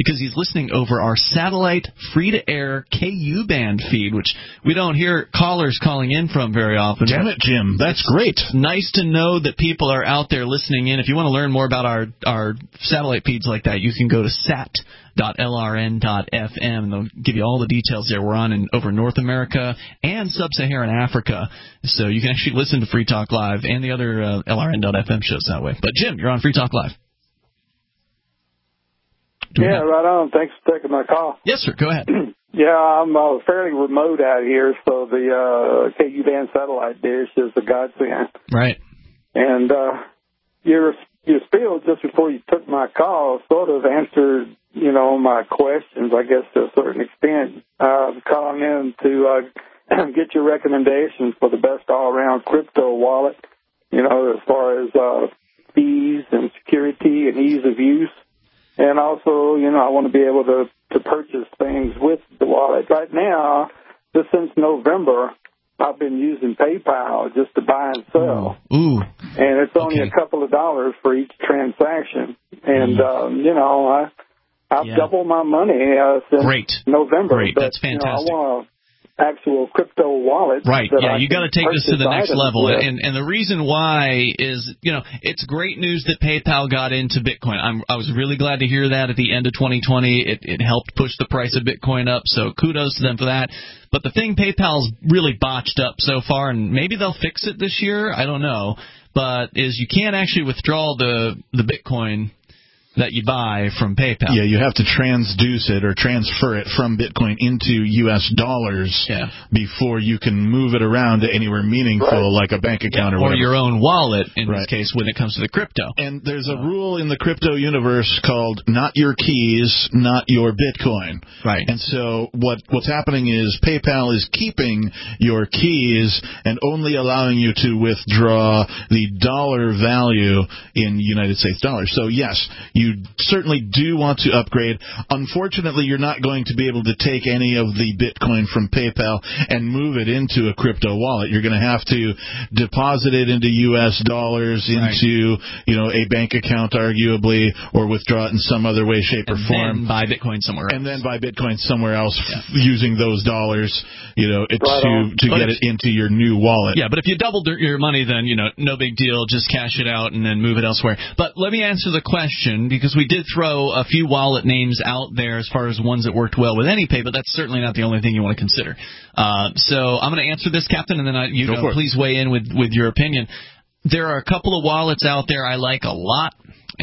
[SPEAKER 3] because he's listening over our satellite free-to-air K U band feed, which we don't hear callers calling in from very often.
[SPEAKER 4] Damn it, Jim. That's great.
[SPEAKER 3] Nice to know that people are out there listening in. If you want to learn more about our, our satellite feeds like that, you can go to sat dot L R N dot F M. They'll give you all the details there. We're on in over North America and Sub-Saharan Africa, so you can actually listen to Free Talk Live and the other uh, L R N dot F M shows that way. But, Jim, you're on Free Talk Live. Do
[SPEAKER 17] yeah, right on. Thanks for taking my call.
[SPEAKER 3] Yes, sir. Go ahead.
[SPEAKER 17] Yeah, I'm uh, fairly remote out here, so the uh, K U band satellite dish is a godsend.
[SPEAKER 3] Right.
[SPEAKER 17] And uh, your your spiel just before you took my call sort of answered, you know, my questions, I guess, to a certain extent. Uh, calling in to uh, get your recommendations for the best all-around crypto wallet, you know, as far as uh, fees and security and ease of use. And also, you know, I want to be able to, to purchase things with the wallet. Right now, just since November, I've been using PayPal just to buy and sell.
[SPEAKER 3] Ooh.
[SPEAKER 17] And it's only okay. a couple of dollars for each transaction. And, mm. um, you know, I, I've yeah. doubled my money uh, since
[SPEAKER 3] Great.
[SPEAKER 17] November.
[SPEAKER 3] Great.
[SPEAKER 17] But,
[SPEAKER 3] That's fantastic.
[SPEAKER 17] You know, I want an actual crypto wallet.
[SPEAKER 3] Right. Yeah,
[SPEAKER 17] I
[SPEAKER 3] you got to take this to the next level.
[SPEAKER 17] With.
[SPEAKER 3] And and the reason why is, you know, it's great news that PayPal got into Bitcoin. I'm, I was really glad to hear that at the end of twenty twenty. It, it helped push the price of Bitcoin up, so kudos to them for that. But the thing PayPal's really botched up so far, and maybe they'll fix it this year, I don't know, but is you can't actually withdraw the the Bitcoin that you buy from PayPal.
[SPEAKER 4] Yeah, you have to transduce it or transfer it from Bitcoin into U S dollars
[SPEAKER 3] yeah.
[SPEAKER 4] before you can move it around to anywhere meaningful, right. like a bank account
[SPEAKER 3] yeah,
[SPEAKER 4] or whatever.
[SPEAKER 3] Or your own wallet, in
[SPEAKER 4] right.
[SPEAKER 3] this case, when it comes to the crypto.
[SPEAKER 4] And there's a rule in the crypto universe called not your keys, not your Bitcoin.
[SPEAKER 3] Right.
[SPEAKER 4] And so what what's happening is PayPal is keeping your keys and only allowing you to withdraw the dollar value in United States dollars. So, yes, you certainly do want to upgrade. Unfortunately, you're not going to be able to take any of the Bitcoin from PayPal and move it into a crypto wallet. You're going to have to deposit it into U S dollars, into right. you know a bank account, arguably, or withdraw it in some other way, shape,
[SPEAKER 3] and
[SPEAKER 4] or form.
[SPEAKER 3] And then buy Bitcoin somewhere else.
[SPEAKER 4] And then buy Bitcoin somewhere else
[SPEAKER 3] yeah.
[SPEAKER 4] using those dollars, you know, it,
[SPEAKER 17] right
[SPEAKER 4] to, to get it into your new wallet.
[SPEAKER 3] Yeah, but if you doubled your money, then, you know, no big deal. Just cash it out and then move it elsewhere. But let me answer the question, because we did throw a few wallet names out there as far as ones that worked well with AnyPay, but that's certainly not the only thing you want to consider. Uh, so I'm going to answer this, Captain, and then I, you know, please weigh in with, with your opinion. There are a couple of wallets out there I like a lot,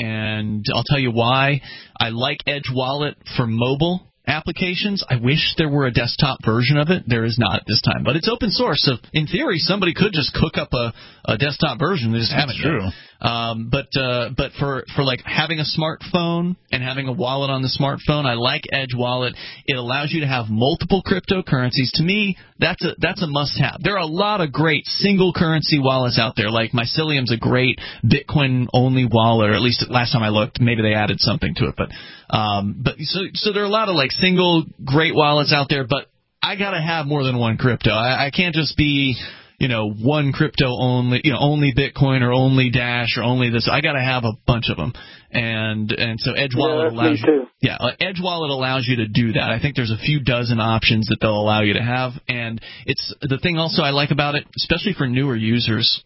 [SPEAKER 3] and I'll tell you why. I like Edge Wallet for mobile applications. I wish there were a desktop version of it. There is not at this time, but it's open source, so in theory somebody could just cook up a, a desktop version. They just haven't.
[SPEAKER 4] That's true.
[SPEAKER 3] Um, but uh, but for, for like having a smartphone and having a wallet on the smartphone, I like Edge Wallet. It allows you to have multiple cryptocurrencies. To me, that's a that's a must-have. There are a lot of great single currency wallets out there. Like Mycelium's a great Bitcoin-only wallet, or at least last time I looked, maybe they added something to it. But um, but so so there are a lot of like single great wallets out there. But I gotta have more than one crypto. I, I can't just be, you know, one crypto only, you know, only Bitcoin or only Dash or only this. I got to have a bunch of them, and and so Edge Wallet
[SPEAKER 17] yeah,
[SPEAKER 3] allows
[SPEAKER 17] me too.
[SPEAKER 3] you. Yeah, uh, Edge Wallet allows you to do that. I think there's a few dozen options that they'll allow you to have, and it's the thing also I like about it, especially for newer users,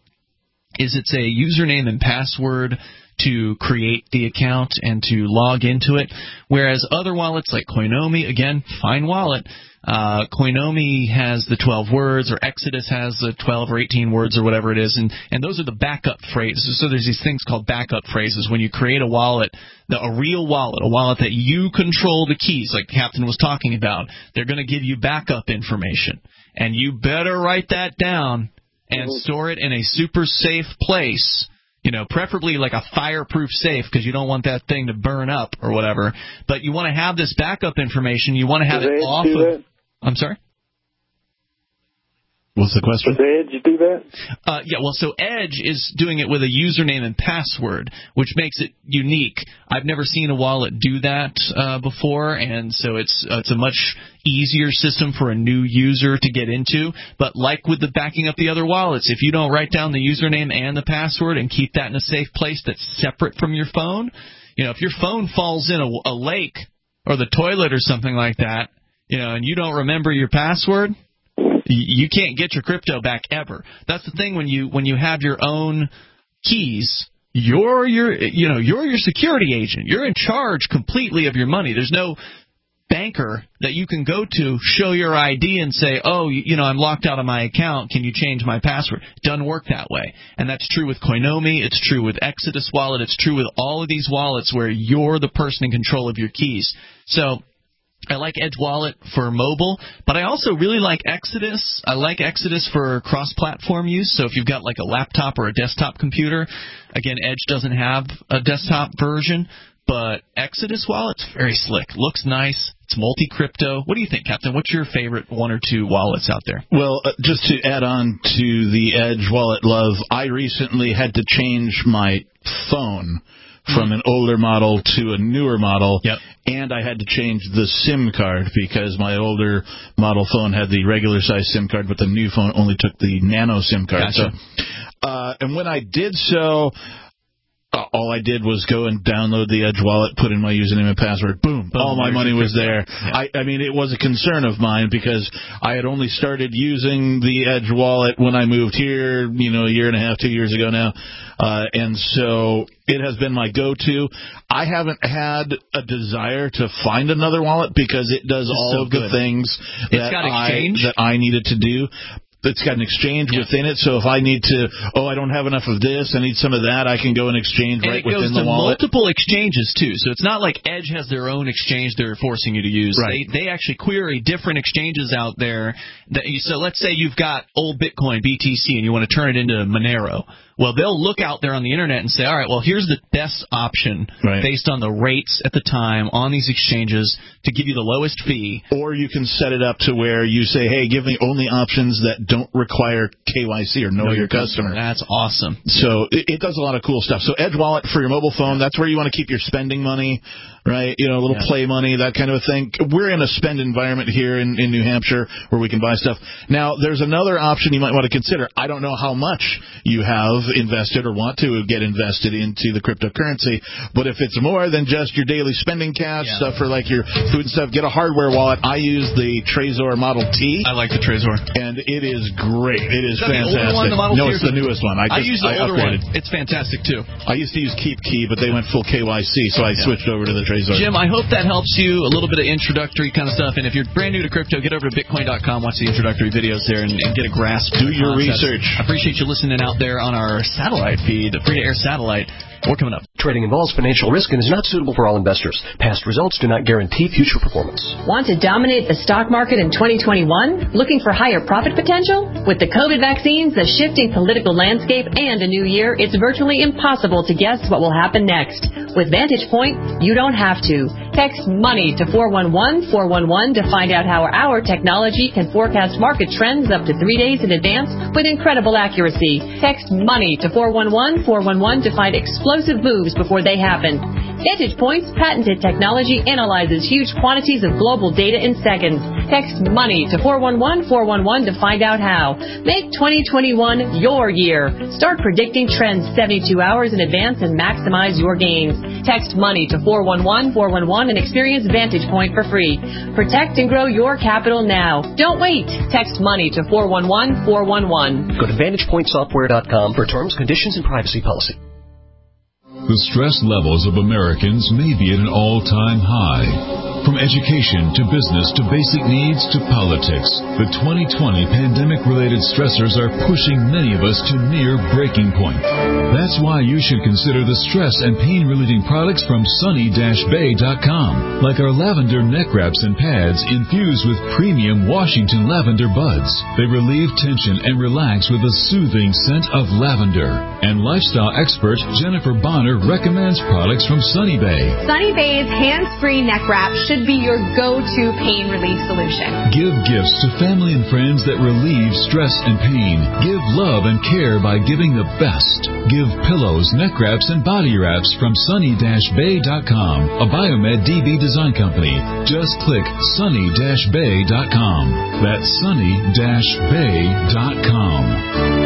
[SPEAKER 3] is it's a username and password to create the account and to log into it, whereas other wallets like Coinomi, again, fine wallet. Uh, Coinomi has the twelve words, or Exodus has the twelve or eighteen words, or whatever it is, and, and those are the backup phrases. So there's these things called backup phrases. When you create a wallet, the, a real wallet, a wallet that you control the keys, like Captain was talking about, they're going to give you backup information. And you better write that down and store it in a super safe place. You know, preferably like a fireproof safe, because you don't want that thing to burn up or whatever. But you want to have this backup information. You want to have
[SPEAKER 17] Does
[SPEAKER 3] it
[SPEAKER 17] Edge
[SPEAKER 3] off
[SPEAKER 17] do
[SPEAKER 3] of.
[SPEAKER 17] That?
[SPEAKER 3] I'm sorry?
[SPEAKER 4] What's the question?
[SPEAKER 17] Does Edge do that?
[SPEAKER 3] Uh, yeah, well, so Edge is doing it with a username and password, which makes it unique. I've never seen a wallet do that uh, before, and so it's uh, it's a much easier system for a new user to get into. But like with the backing up the other wallets, if you don't write down the username and the password and keep that in a safe place that's separate from your phone, you know, if your phone falls in a, a lake, or the toilet or something like that, you know, and you don't remember your password, you can't get your crypto back ever. That's the thing when you when you have your own keys. You're your you know you're your security agent. You're in charge completely of your money. There's no banker that you can go to, show your I D, and say, oh, you, you know, I'm locked out of my account. Can you change my password? It doesn't work that way. And that's true with Coinomi. It's true with Exodus Wallet. It's true with all of these wallets where you're the person in control of your keys. So I like Edge Wallet for mobile, but I also really like Exodus. I like Exodus for cross-platform use. So if you've got like a laptop or a desktop computer, again, Edge doesn't have a desktop version, but Exodus Wallet's very slick. Looks nice. It's multi-crypto. What do you think, Captain? What's your favorite one or two wallets out there?
[SPEAKER 4] Well, uh, just to add on to the Edge Wallet love, I recently had to change my phone from an older model to a newer model, yep. and I had to change the SIM card because my older model phone had the regular size SIM card, but the new phone only took the nano SIM card.
[SPEAKER 3] Gotcha.
[SPEAKER 4] So, uh, and when I did so, Uh, all I did was go and download the Edge Wallet, put in my username and password, boom, boom all my money was there. Yeah. I, I mean, it was a concern of mine because I had only started using the Edge Wallet when I moved here, you know, a year and a half, two years ago now, uh, and so it has been my go-to. I haven't had a desire to find another wallet because it does all
[SPEAKER 3] so
[SPEAKER 4] of the
[SPEAKER 3] good.
[SPEAKER 4] things
[SPEAKER 3] it's
[SPEAKER 4] that
[SPEAKER 3] got
[SPEAKER 4] I,
[SPEAKER 3] exchange.
[SPEAKER 4] that I needed to do. It's got an exchange yeah. within it, so if I need to, oh, I don't have enough of this, I need some of that, I can go and exchange
[SPEAKER 3] and
[SPEAKER 4] right within
[SPEAKER 3] it goes
[SPEAKER 4] the
[SPEAKER 3] to
[SPEAKER 4] wallet.
[SPEAKER 3] multiple exchanges, too, so it's not like Edge has their own exchange they're forcing you to use.
[SPEAKER 4] Right.
[SPEAKER 3] They, they actually query different exchanges out there. That you, so let's say you've got old Bitcoin, B T C, and you want to turn it into Monero. Well, they'll look out there on the internet and say, all right, well, here's the best option
[SPEAKER 4] right.
[SPEAKER 3] based on the rates at the time on these exchanges to give you the lowest fee.
[SPEAKER 4] Or you can set it up to where you say, hey, give me only options that don't require K Y C or know, know your, your customer.
[SPEAKER 3] customer. That's awesome.
[SPEAKER 4] So it, it does a lot of cool stuff. So Edge Wallet for your mobile phone, that's where you want to keep your spending money, right? You know, a little yeah. play money, that kind of a thing. We're in a spend environment here in, in New Hampshire where we can buy stuff. Now, there's another option you might want to consider. I don't know how much you have invested or want to get invested into the cryptocurrency, but if it's more than just your daily spending cash, yeah. stuff for like your food and stuff, get a hardware wallet. I use the Trezor Model T.
[SPEAKER 3] I like the Trezor.
[SPEAKER 4] And it is great. It is,
[SPEAKER 3] is that
[SPEAKER 4] fantastic.
[SPEAKER 3] The older one, the Model
[SPEAKER 4] no,
[SPEAKER 3] T
[SPEAKER 4] it's the newest one. I, just,
[SPEAKER 3] I use the
[SPEAKER 4] I
[SPEAKER 3] older
[SPEAKER 4] upgraded.
[SPEAKER 3] one. It's fantastic, too.
[SPEAKER 4] I used to use Keep Key, but they went full K Y C, so I yeah. switched over to the Trezor.
[SPEAKER 3] Jim, I hope that helps you, a little bit of introductory kind of stuff. And if you're brand new to crypto, get over to Bitcoin dot com, watch the introductory videos there, and, and get a grasp.
[SPEAKER 4] Do your concepts. research.
[SPEAKER 3] I appreciate you listening out there on our satellite feed, the free-to-air satellite. More coming up.
[SPEAKER 18] Trading involves financial risk and is not suitable for all investors. Past results do not guarantee future performance.
[SPEAKER 19] Want to dominate the stock market in twenty twenty-one? Looking for higher profit potential? With the COVID vaccines, the shifting political landscape, and a new year, it's virtually impossible to guess what will happen next. With Vantage Point, you don't have to. Text MONEY to four one one four one one to find out how our technology can forecast market trends up to three days in advance with incredible accuracy. Text MONEY to four one one four one one to find explosive moves before they happen. Vantage Point's patented technology analyzes huge quantities of global data in seconds. Text MONEY to four one one four one one to find out how. Make twenty twenty-one your year. Start predicting trends seventy-two hours in advance and maximize your gains. Text MONEY to four one one four one one and experience Vantage Point for free. Protect and grow your capital now. Don't wait. Text MONEY to four one one four one one.
[SPEAKER 18] Go to vantage point software dot com for terms, conditions, and privacy policy.
[SPEAKER 20] The stress levels of Americans may be at an all-time high. From education to business to basic needs to politics, the twenty twenty pandemic-related stressors are pushing many of us to near breaking point. That's why you should consider the stress and pain-relieving products from sunny dash bay dot com, like our lavender neck wraps and pads infused with premium Washington lavender buds. They relieve tension and relax with a soothing scent of lavender. And lifestyle expert Jennifer Bonner recommends products from Sunny Bay.
[SPEAKER 21] Sunny Bay's hands-free neck wrap should be your go-to pain relief solution.
[SPEAKER 20] Give gifts to family and friends that relieve stress and pain. Give love and care by giving the best. Give pillows, neck wraps, and body wraps from sunny dash bay dot com, a Biomed D B design company. Just click sunny dash bay dot com. That's sunny dash bay dot com.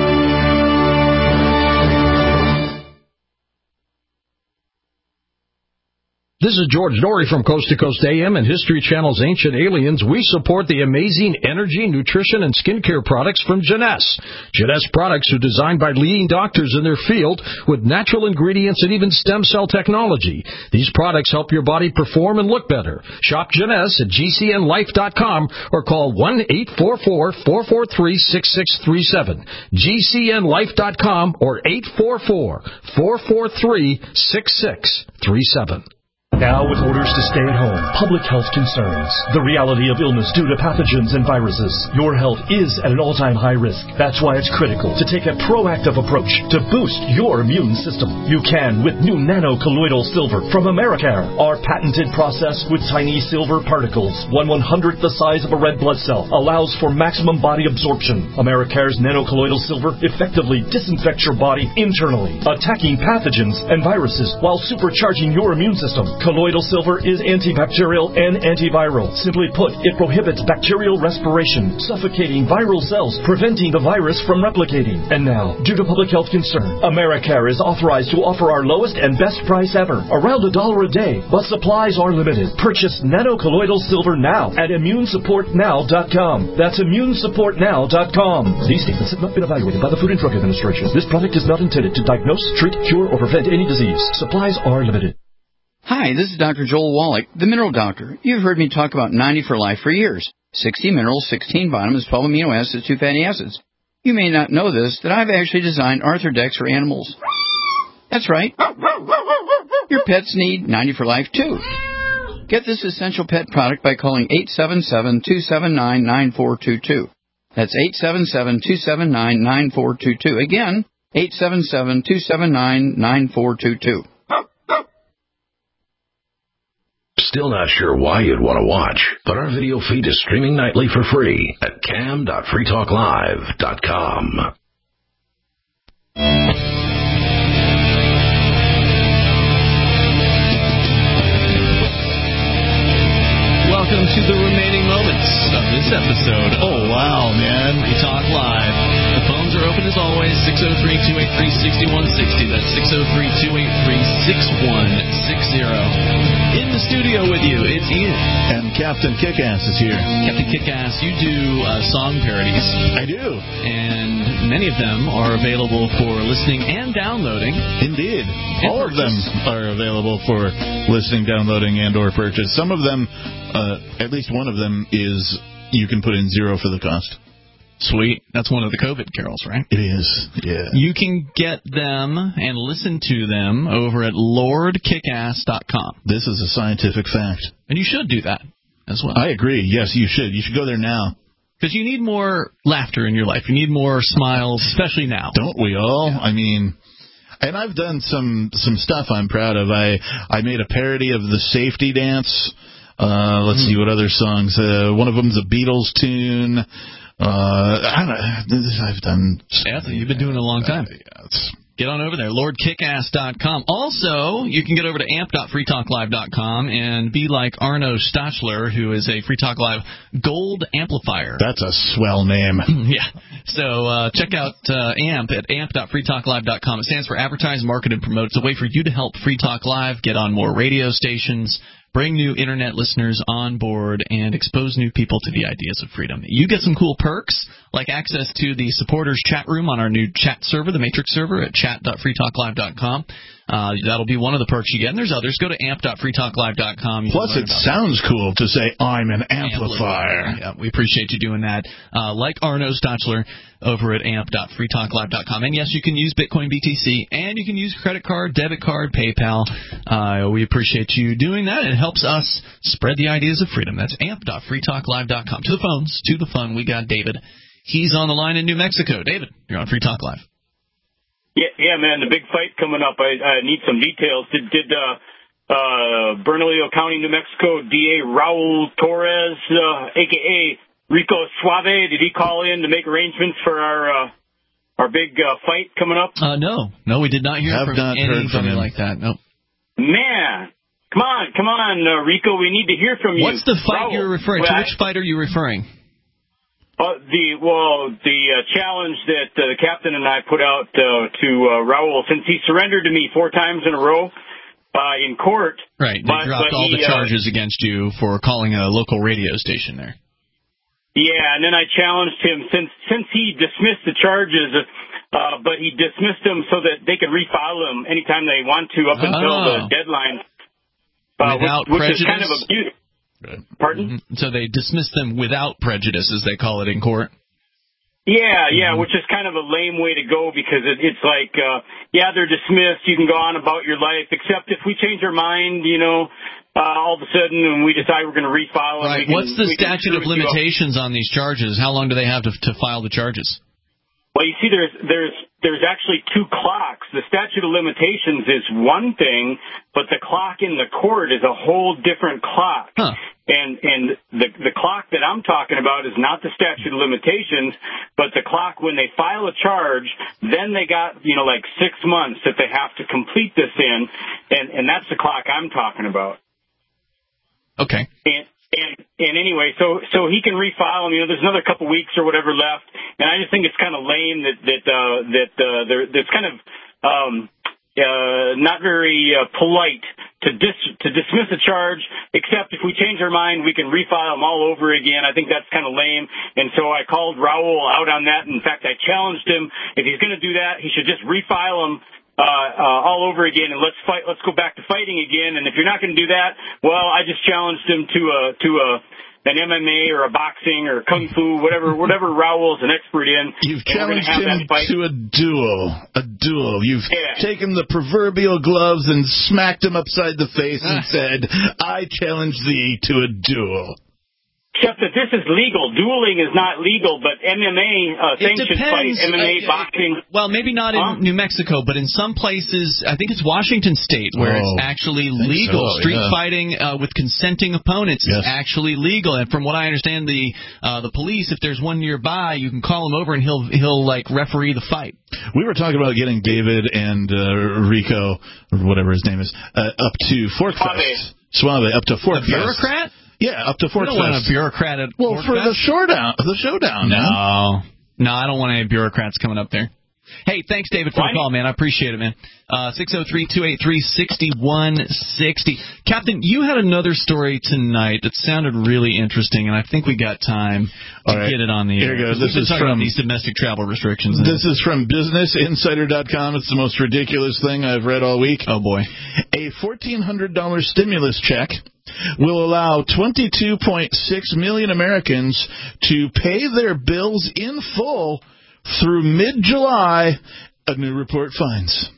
[SPEAKER 5] This is George Dory from Coast to Coast A M and History Channel's Ancient Aliens. We support the amazing energy, nutrition, and skincare products from Jeunesse. Jeunesse products are designed by leading doctors in their field with natural ingredients and even stem cell technology. These products help your body perform and look better. Shop Jeunesse at G C N life dot com or call one eight four four, four four three, six six three seven. G C N life dot com or eight four four, four four three, six six three seven.
[SPEAKER 22] Now with orders to stay at home, public health concerns, the reality of illness due to pathogens and viruses, your health is at an all-time high risk. That's why it's critical to take a proactive approach to boost your immune system. You can with new nano-colloidal silver from Americare. Our patented process with tiny silver particles, one one-hundredth the size of a red blood cell, allows for maximum body absorption. Americare's nano-colloidal silver effectively disinfects your body internally, attacking pathogens and viruses while supercharging your immune system. Colloidal silver is antibacterial and antiviral. Simply put, it prohibits bacterial respiration, suffocating viral cells, preventing the virus from replicating. And now, due to public health concern, Americare is authorized to offer our lowest and best price ever, around a dollar a day, but supplies are limited. Purchase nano-colloidal silver now at immune support now dot com. That's immune support now dot com. These statements have not been evaluated by the Food and Drug Administration. This product is not intended to diagnose, treat, cure, or prevent any disease. Supplies are limited.
[SPEAKER 23] Hi, this is Doctor Joel Wallach, the Mineral Doctor. You've heard me talk about ninety for Life for years. sixty minerals, sixteen vitamins, twelve amino acids, two fatty acids. You may not know this, that I've actually designed Arthrodex for animals. That's right. Your pets need ninety for Life, too. Get this essential pet product by calling eight seven seven, two seven nine, nine four two two. That's eight seven seven, two seven nine, nine four two two. Again, eight seven seven, two seven nine, nine four two two.
[SPEAKER 24] Still not sure why you'd want to watch, but our video feed is streaming nightly for free at cam dot free talk live dot com.
[SPEAKER 3] Welcome to the remaining moments of this episode. Oh, wow, man. We Talk Live. The phones are open as always, six oh three, two eight three, six one six oh. That's six oh three, two eight three, six one six oh. In the studio with you, it's Ian.
[SPEAKER 4] And Captain Kickass is here.
[SPEAKER 3] Captain Kickass, you do uh, song parodies.
[SPEAKER 4] I do.
[SPEAKER 3] And many of them are available for listening and downloading.
[SPEAKER 4] Indeed. All of them are available for listening, downloading, and or purchase. Some of them, uh, at least one of them, is you can put in zero for the cost.
[SPEAKER 3] Sweet. That's one of the COVID carols, right?
[SPEAKER 4] It is, yeah.
[SPEAKER 3] You can get them and listen to them over at lord kickass dot com.
[SPEAKER 4] This is a scientific fact.
[SPEAKER 3] And you should do that as well.
[SPEAKER 4] I agree. Yes, you should. You should go there now.
[SPEAKER 3] Because you need more laughter in your life. You need more smiles, especially now.
[SPEAKER 4] Don't we all? Yeah. I mean... And I've done some some stuff I'm proud of. I, I made a parody of the Safety Dance. Uh, let's mm. see what other songs. Uh, one of them's a Beatles tune. Uh, I don't know. I've done.
[SPEAKER 3] Yeah, you've been doing it a long time.
[SPEAKER 4] Uh, yeah, it's,
[SPEAKER 3] Get on over there, lord kickass dot com. Also, you can get over to amp dot free talk live dot com and be like Arno Stachler, who is a Free Talk Live Gold Amplifier.
[SPEAKER 4] That's a swell name.
[SPEAKER 3] Yeah. So uh, check out uh, AMP at amp dot free talk live dot com. It stands for Advertise, Market, and Promote. It's a way for you to help Free Talk Live get on more radio stations, bring new Internet listeners on board, and expose new people to the ideas of freedom. You get some cool perks, like access to the supporters chat room on our new chat server, the Matrix server, at chat dot free talk live dot com. Uh, that'll be one of the perks you get, and there's others. Go to amp dot free talk live dot com.
[SPEAKER 4] Plus, it sounds cool to say, I'm an amplifier.
[SPEAKER 3] amplifier. Yeah, we appreciate you doing that. Uh, like Arno Stachler over at amp dot free talk live dot com. And, yes, you can use Bitcoin B T C, and you can use credit card, debit card, PayPal. Uh, we appreciate you doing that. It helps us spread the ideas of freedom. That's amp dot free talk live dot com. To the phones, to the fun, we got David. He's on the line in New Mexico. David, you're on Free Talk Live.
[SPEAKER 25] Yeah, yeah, man, the big fight coming up. I, I need some details. Did, did uh, uh, Bernalillo County, New Mexico, D A Raul Torres, uh, a k a. Rico Suave, did he call in to make arrangements for our uh, our big uh, fight coming up?
[SPEAKER 3] Uh, no. No, we did not hear
[SPEAKER 4] Have
[SPEAKER 3] from
[SPEAKER 4] not
[SPEAKER 3] anybody
[SPEAKER 4] heard from him.
[SPEAKER 3] like that. Nope.
[SPEAKER 25] Man, come on, come on, uh, Rico, we need to hear from you.
[SPEAKER 3] What's the fight
[SPEAKER 25] Raul,
[SPEAKER 3] you're referring to?
[SPEAKER 25] well,
[SPEAKER 3] Which fight are you referring?
[SPEAKER 25] Uh, the well, the uh, challenge that uh, the captain and I put out uh, to uh, Raul, since he surrendered to me four times in a row, uh, in court.
[SPEAKER 3] Right. They
[SPEAKER 25] but,
[SPEAKER 3] dropped
[SPEAKER 25] but
[SPEAKER 3] all
[SPEAKER 25] he,
[SPEAKER 3] the charges uh, against you for calling a local radio station there.
[SPEAKER 25] Yeah, and then I challenged him since since he dismissed the charges, uh, but he dismissed them so that they could refile them anytime they want to up until
[SPEAKER 3] oh.
[SPEAKER 25] the deadline. Uh,
[SPEAKER 3] without
[SPEAKER 25] which,
[SPEAKER 3] prejudice?
[SPEAKER 25] which is kind of abuse. Pardon?
[SPEAKER 3] Mm-hmm. So they dismissed them without prejudice, as they call it in court?
[SPEAKER 25] Yeah, yeah,
[SPEAKER 3] mm-hmm.
[SPEAKER 25] which is kind of a lame way to go because it, it's like, uh, yeah, they're dismissed. You can go on about your life, except if we change our mind, you know, uh, all of a sudden and we decide we're going to refile.
[SPEAKER 3] Right.
[SPEAKER 25] And we
[SPEAKER 3] What's
[SPEAKER 25] can,
[SPEAKER 3] the statute of limitations
[SPEAKER 25] you
[SPEAKER 3] on these charges? How long do they have to, to file the charges?
[SPEAKER 25] Well, you see, there's there's there's actually two clocks. The statute of limitations is one thing, but the clock in the court is a whole different clock.
[SPEAKER 3] Huh.
[SPEAKER 25] And and the the clock that I'm talking about is not the statute of limitations, but the clock when they file a charge, then they got, you know, like six months that they have to complete this in, and and that's the clock I'm talking about.
[SPEAKER 3] Okay.
[SPEAKER 25] And and and anyway, so so he can refile them. You know, there's another couple weeks or whatever left, and I just think it's kind of lame that that uh, that uh, there there's kind of um, uh, not very uh, polite to dis to dismiss a charge, except if we change our mind, we can refile them all over again. I think that's kind of lame, and so I called Raul out on that. In fact, I challenged him, if he's going to do that, he should just refile them uh, uh, all over again, and let's fight. Let's go back to fighting again. And if you're not going to do that, well, I just challenged him to a to a an M M A or a boxing or kung fu, whatever whatever Raul's an expert in.
[SPEAKER 4] You've challenged him to a duel. A duel. You've yeah. taken the proverbial gloves and smacked him upside the face and said, I challenge thee to a duel.
[SPEAKER 25] Except that this is legal. Dueling is not legal, but M M A, uh, sanctioned fight, M M A, uh, boxing.
[SPEAKER 3] Well, maybe not in huh? New Mexico, but in some places, I think it's Washington State, where oh, it's actually legal. So, Street yeah. fighting uh, with consenting opponents yes. is actually legal. And from what I understand, the uh, the police, if there's one nearby, you can call him over and he'll he'll like referee the fight.
[SPEAKER 4] We were talking about getting David and uh, Rico, or whatever his name is, uh, up to Fork Fest. Suave, up to Fork
[SPEAKER 3] Fest. A bureaucrat?
[SPEAKER 4] Yeah, up to Fort
[SPEAKER 3] Fest. You don't want a bureaucrat at
[SPEAKER 4] Well,
[SPEAKER 3] Fort
[SPEAKER 4] for
[SPEAKER 3] Fest?
[SPEAKER 4] the showdown. The showdown.
[SPEAKER 3] No.
[SPEAKER 4] Man.
[SPEAKER 3] No, I don't want any bureaucrats coming up there. Hey, thanks, David, for Why? the call, man. I appreciate it, man. Uh, six oh three, two eight three, six one six oh. Captain, you had another story tonight that sounded really interesting, and I think we got time to
[SPEAKER 4] All right.
[SPEAKER 3] get it on the
[SPEAKER 4] Here
[SPEAKER 3] air.
[SPEAKER 4] goes. This is from
[SPEAKER 3] these domestic travel restrictions.
[SPEAKER 4] This is from business insider dot com. It's the most ridiculous thing I've read all week.
[SPEAKER 3] Oh, boy.
[SPEAKER 4] A fourteen hundred dollars stimulus check will allow twenty-two point six million Americans to pay their bills in full through mid-July, a new report finds.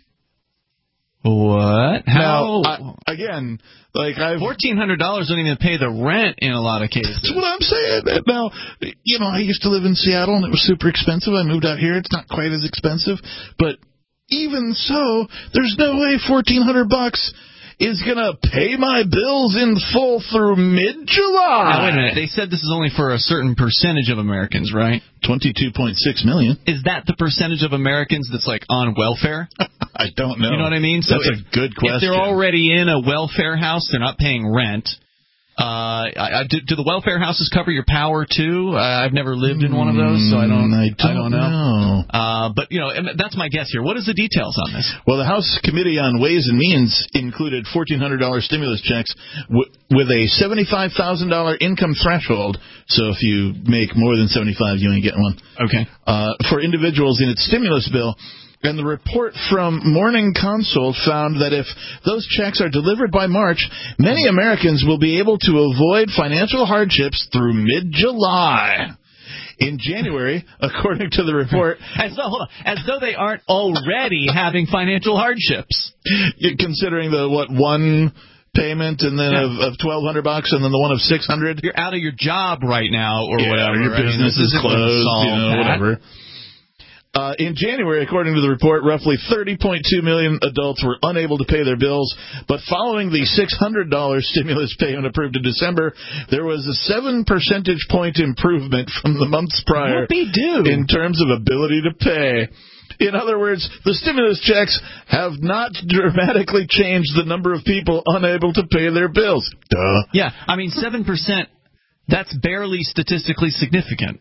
[SPEAKER 3] What? How?
[SPEAKER 4] Now, I, again, like I've
[SPEAKER 3] fourteen hundred dollars don't even pay the rent in a lot of cases.
[SPEAKER 4] That's what I'm saying. Now, you know, I used to live in Seattle and it was super expensive. I moved out here; it's not quite as expensive, but even so, there's no way fourteen hundred bucks is going to pay my bills in full through mid-July.
[SPEAKER 3] Now, wait a minute. They said this is only for a certain percentage of Americans, right?
[SPEAKER 4] twenty-two point six million.
[SPEAKER 3] Is that the percentage of Americans that's, like, on welfare?
[SPEAKER 4] I don't know.
[SPEAKER 3] You know what I mean? So
[SPEAKER 4] that's
[SPEAKER 3] if,
[SPEAKER 4] a good question.
[SPEAKER 3] If they're already in a welfare house, they're not paying rent. Uh, I, I, do, do the welfare houses cover your power too? Uh, I've never lived in one of those, so I don't.
[SPEAKER 4] I don't,
[SPEAKER 3] I don't know.
[SPEAKER 4] know.
[SPEAKER 3] Uh, but you know, that's my guess here. What is the details on this?
[SPEAKER 4] Well, the House Committee on Ways and Means included fourteen hundred dollars stimulus checks w- with a seventy-five thousand dollars income threshold. So if you make more than seventy-five, you ain't getting one.
[SPEAKER 3] Okay.
[SPEAKER 4] Uh, for individuals in its stimulus bill. And the report from Morning Consult found that if those checks are delivered by March, many Americans will be able to avoid financial hardships through mid-July. In January, according to the report...
[SPEAKER 3] as, though, hold on, as though they aren't already having financial hardships.
[SPEAKER 4] Considering the, what, one... payment and then yeah. of, of twelve hundred bucks and then the one of six hundred.
[SPEAKER 3] You're out of your job right now or
[SPEAKER 4] yeah,
[SPEAKER 3] whatever.
[SPEAKER 4] Your business I mean, is closed, you know, that. whatever. Uh, in January, according to the report, roughly thirty point two million adults were unable to pay their bills. But following the six hundred dollars stimulus payment approved in December, there was a seven percentage point improvement from the months prior in terms of ability to pay. In other words, the stimulus checks have not dramatically changed the number of people unable to pay their bills. Duh.
[SPEAKER 3] Yeah, I mean, seven percent, that's barely statistically significant.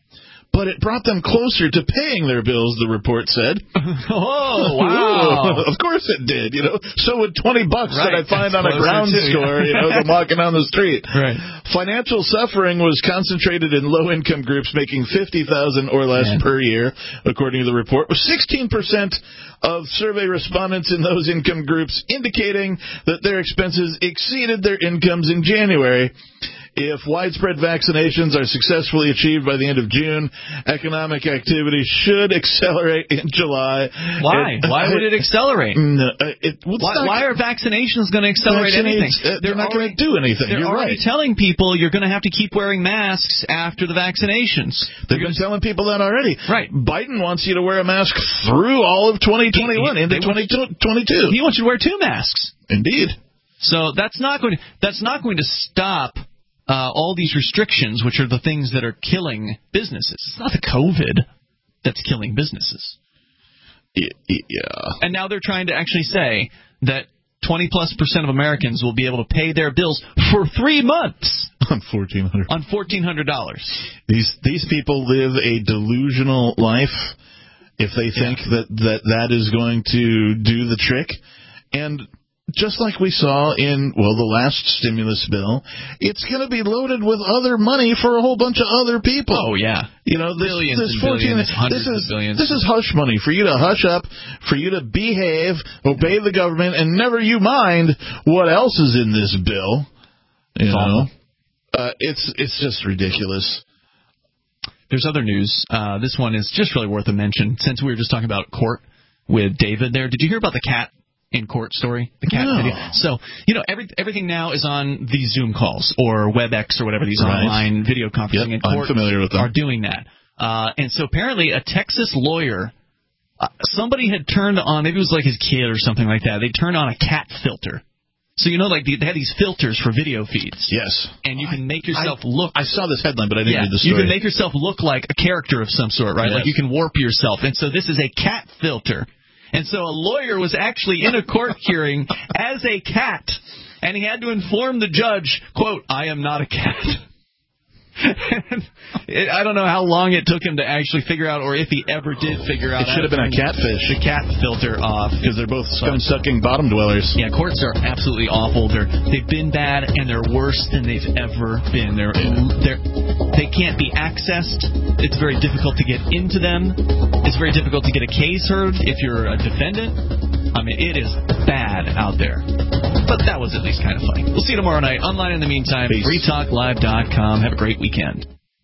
[SPEAKER 4] but it brought them closer to paying their bills, the report said.
[SPEAKER 3] Oh, wow.
[SPEAKER 4] Of course it did, you know. So would twenty bucks
[SPEAKER 3] Right.
[SPEAKER 4] that I find
[SPEAKER 3] That's
[SPEAKER 4] on a ground
[SPEAKER 3] closer, too.
[SPEAKER 4] score, you know, I'm walking down the street.
[SPEAKER 3] Right.
[SPEAKER 4] Financial suffering was concentrated in low-income groups making fifty thousand dollars or less
[SPEAKER 3] Man.
[SPEAKER 4] per year, according to the report, with sixteen percent of survey respondents in those income groups indicating that their expenses exceeded their incomes in January. If widespread vaccinations are successfully achieved by the end of June, economic activity should accelerate in July.
[SPEAKER 3] Why?
[SPEAKER 4] It,
[SPEAKER 3] why would it accelerate?
[SPEAKER 4] No, it, well,
[SPEAKER 3] Why,
[SPEAKER 4] not,
[SPEAKER 3] why are vaccinations going to accelerate anything?
[SPEAKER 4] Uh, they're not going to do anything.
[SPEAKER 3] They're
[SPEAKER 4] You're
[SPEAKER 3] already
[SPEAKER 4] right.
[SPEAKER 3] telling people you're going to have to keep wearing masks after the vaccinations.
[SPEAKER 4] They've been telling people that already.
[SPEAKER 3] Right.
[SPEAKER 4] Biden wants you to wear a mask through all of twenty twenty-one
[SPEAKER 3] He- he-
[SPEAKER 4] into twenty twenty-two.
[SPEAKER 3] He wants you to wear two masks.
[SPEAKER 4] Indeed.
[SPEAKER 3] So that's not going to, that's not going to stop uh, all these restrictions, which are the things that are killing businesses. It's not the COVID that's killing businesses.
[SPEAKER 4] Yeah.
[SPEAKER 3] And now they're trying to actually say that twenty plus percent of Americans will be able to pay their bills for three months
[SPEAKER 4] on fourteen hundred
[SPEAKER 3] on fourteen hundred dollars.
[SPEAKER 4] These these people live a delusional life if they think yeah. that, that that is going to do the trick. And just like we saw in, well, the last stimulus bill, it's going to be loaded with other money for a whole bunch of other people.
[SPEAKER 3] Oh, yeah.
[SPEAKER 4] You know, this,
[SPEAKER 3] billions
[SPEAKER 4] this
[SPEAKER 3] and
[SPEAKER 4] fourteen,
[SPEAKER 3] billions, hundreds
[SPEAKER 4] this is,
[SPEAKER 3] of billions.
[SPEAKER 4] This is hush money for you to hush up, for you to behave, obey the government, and never you mind what else is in this bill. You know, uh, it's it's just ridiculous.
[SPEAKER 3] There's other news. Uh, this one is just really worth a mention. Since we were just talking about court with David there, did you hear about the cat in court story? The cat
[SPEAKER 4] no.
[SPEAKER 3] video. So, you know, every, everything now is on these Zoom calls or WebEx or whatever, these
[SPEAKER 4] right.
[SPEAKER 3] online video conferencing.
[SPEAKER 4] Yep,
[SPEAKER 3] and court
[SPEAKER 4] I'm familiar with them.
[SPEAKER 3] are doing that. Uh, and so apparently a Texas lawyer, uh, somebody had turned on, maybe it was like his kid or something like that, they turned on a cat filter. So, you know, like, they had these filters for video feeds.
[SPEAKER 4] Yes.
[SPEAKER 3] And you can make yourself
[SPEAKER 4] I,
[SPEAKER 3] look...
[SPEAKER 4] I saw this headline, but I didn't
[SPEAKER 3] yeah,
[SPEAKER 4] read the story.
[SPEAKER 3] You can make yourself look like a character of some sort, right?
[SPEAKER 4] Yes.
[SPEAKER 3] Like, you can warp yourself. And so this is a cat filter. And so a lawyer was actually in a court hearing as a cat, and he had to inform the judge, quote, "I am not a cat." it, I don't know how long it took him to actually figure out, or if he ever did figure out.
[SPEAKER 4] It should have been a catfish.
[SPEAKER 3] The cat filter off.
[SPEAKER 4] Because they're both scum-sucking bottom dwellers.
[SPEAKER 3] Yeah, courts are absolutely awful. They're, they've been bad, and they're worse than they've ever been. They're, they're, they can't be accessed. It's very difficult to get into them. It's very difficult to get a case heard if you're a defendant. I mean, it is bad out there. But that was at least kind of funny. We'll see you tomorrow night. Online in the meantime, free talk live dot com. Have a great weekend.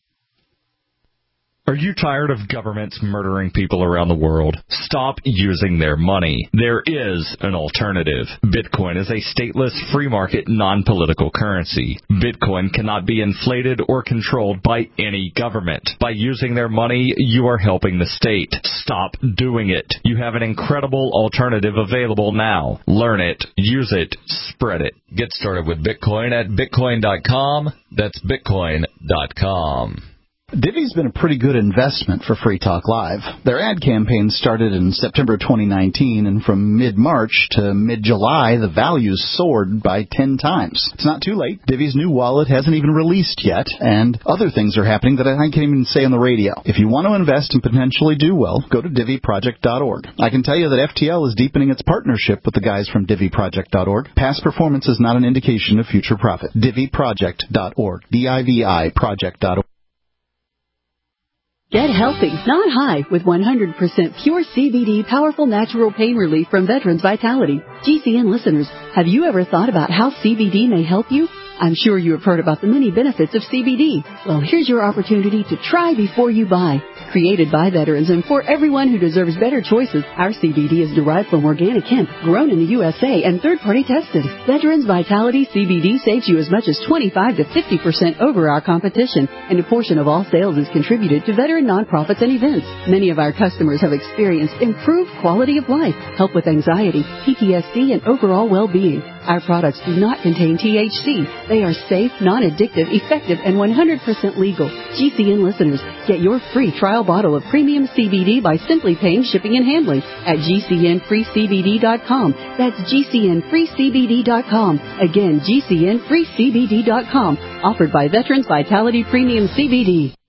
[SPEAKER 2] Are you tired of governments murdering people around the world? Stop using their money. There is an alternative. Bitcoin is a stateless, free market, non-political currency. Bitcoin cannot be inflated or controlled by any government. By using their money, you are helping the state. Stop doing it. You have an incredible alternative available now. Learn it, use it, spread it. Get started with Bitcoin at bitcoin dot com. That's bitcoin dot com.
[SPEAKER 6] Divvy's been a pretty good investment for Free Talk Live. Their ad campaign started in September twenty nineteen, and from mid-March to mid-July, the values soared by ten times. It's not too late. Divvy's new wallet hasn't even released yet, and other things are happening that I can't even say on the radio. If you want to invest and potentially do well, go to divvy project dot org. I can tell you that F T L is deepening its partnership with the guys from divvy project dot org. Past performance is not an indication of future profit. divvy project dot org. D I V I project dot org.
[SPEAKER 7] Get healthy, not high, with one hundred percent pure C B D powerful natural pain relief from Veterans Vitality. G C N listeners, have you ever thought about how C B D may help you? I'm sure you have heard about the many benefits of C B D. Well, here's your opportunity to try before you buy. Created by veterans and for everyone who deserves better choices, our C B D is derived from organic hemp, grown in the U S A, and third-party tested. Veterans Vitality C B D saves you as much as twenty-five to fifty percent over our competition, and a portion of all sales is contributed to veteran nonprofits and events. Many of our customers have experienced improved quality of life, help with anxiety, P T S D, and overall well-being. Our products do not contain T H C. They are safe, non-addictive, effective, and one hundred percent legal. G C N listeners, get your free trial bottle of premium C B D by simply paying shipping and handling at G C N free C B D dot com. That's G C N free C B D dot com. Again, G C N free C B D dot com. Offered by Veterans Vitality Premium C B D.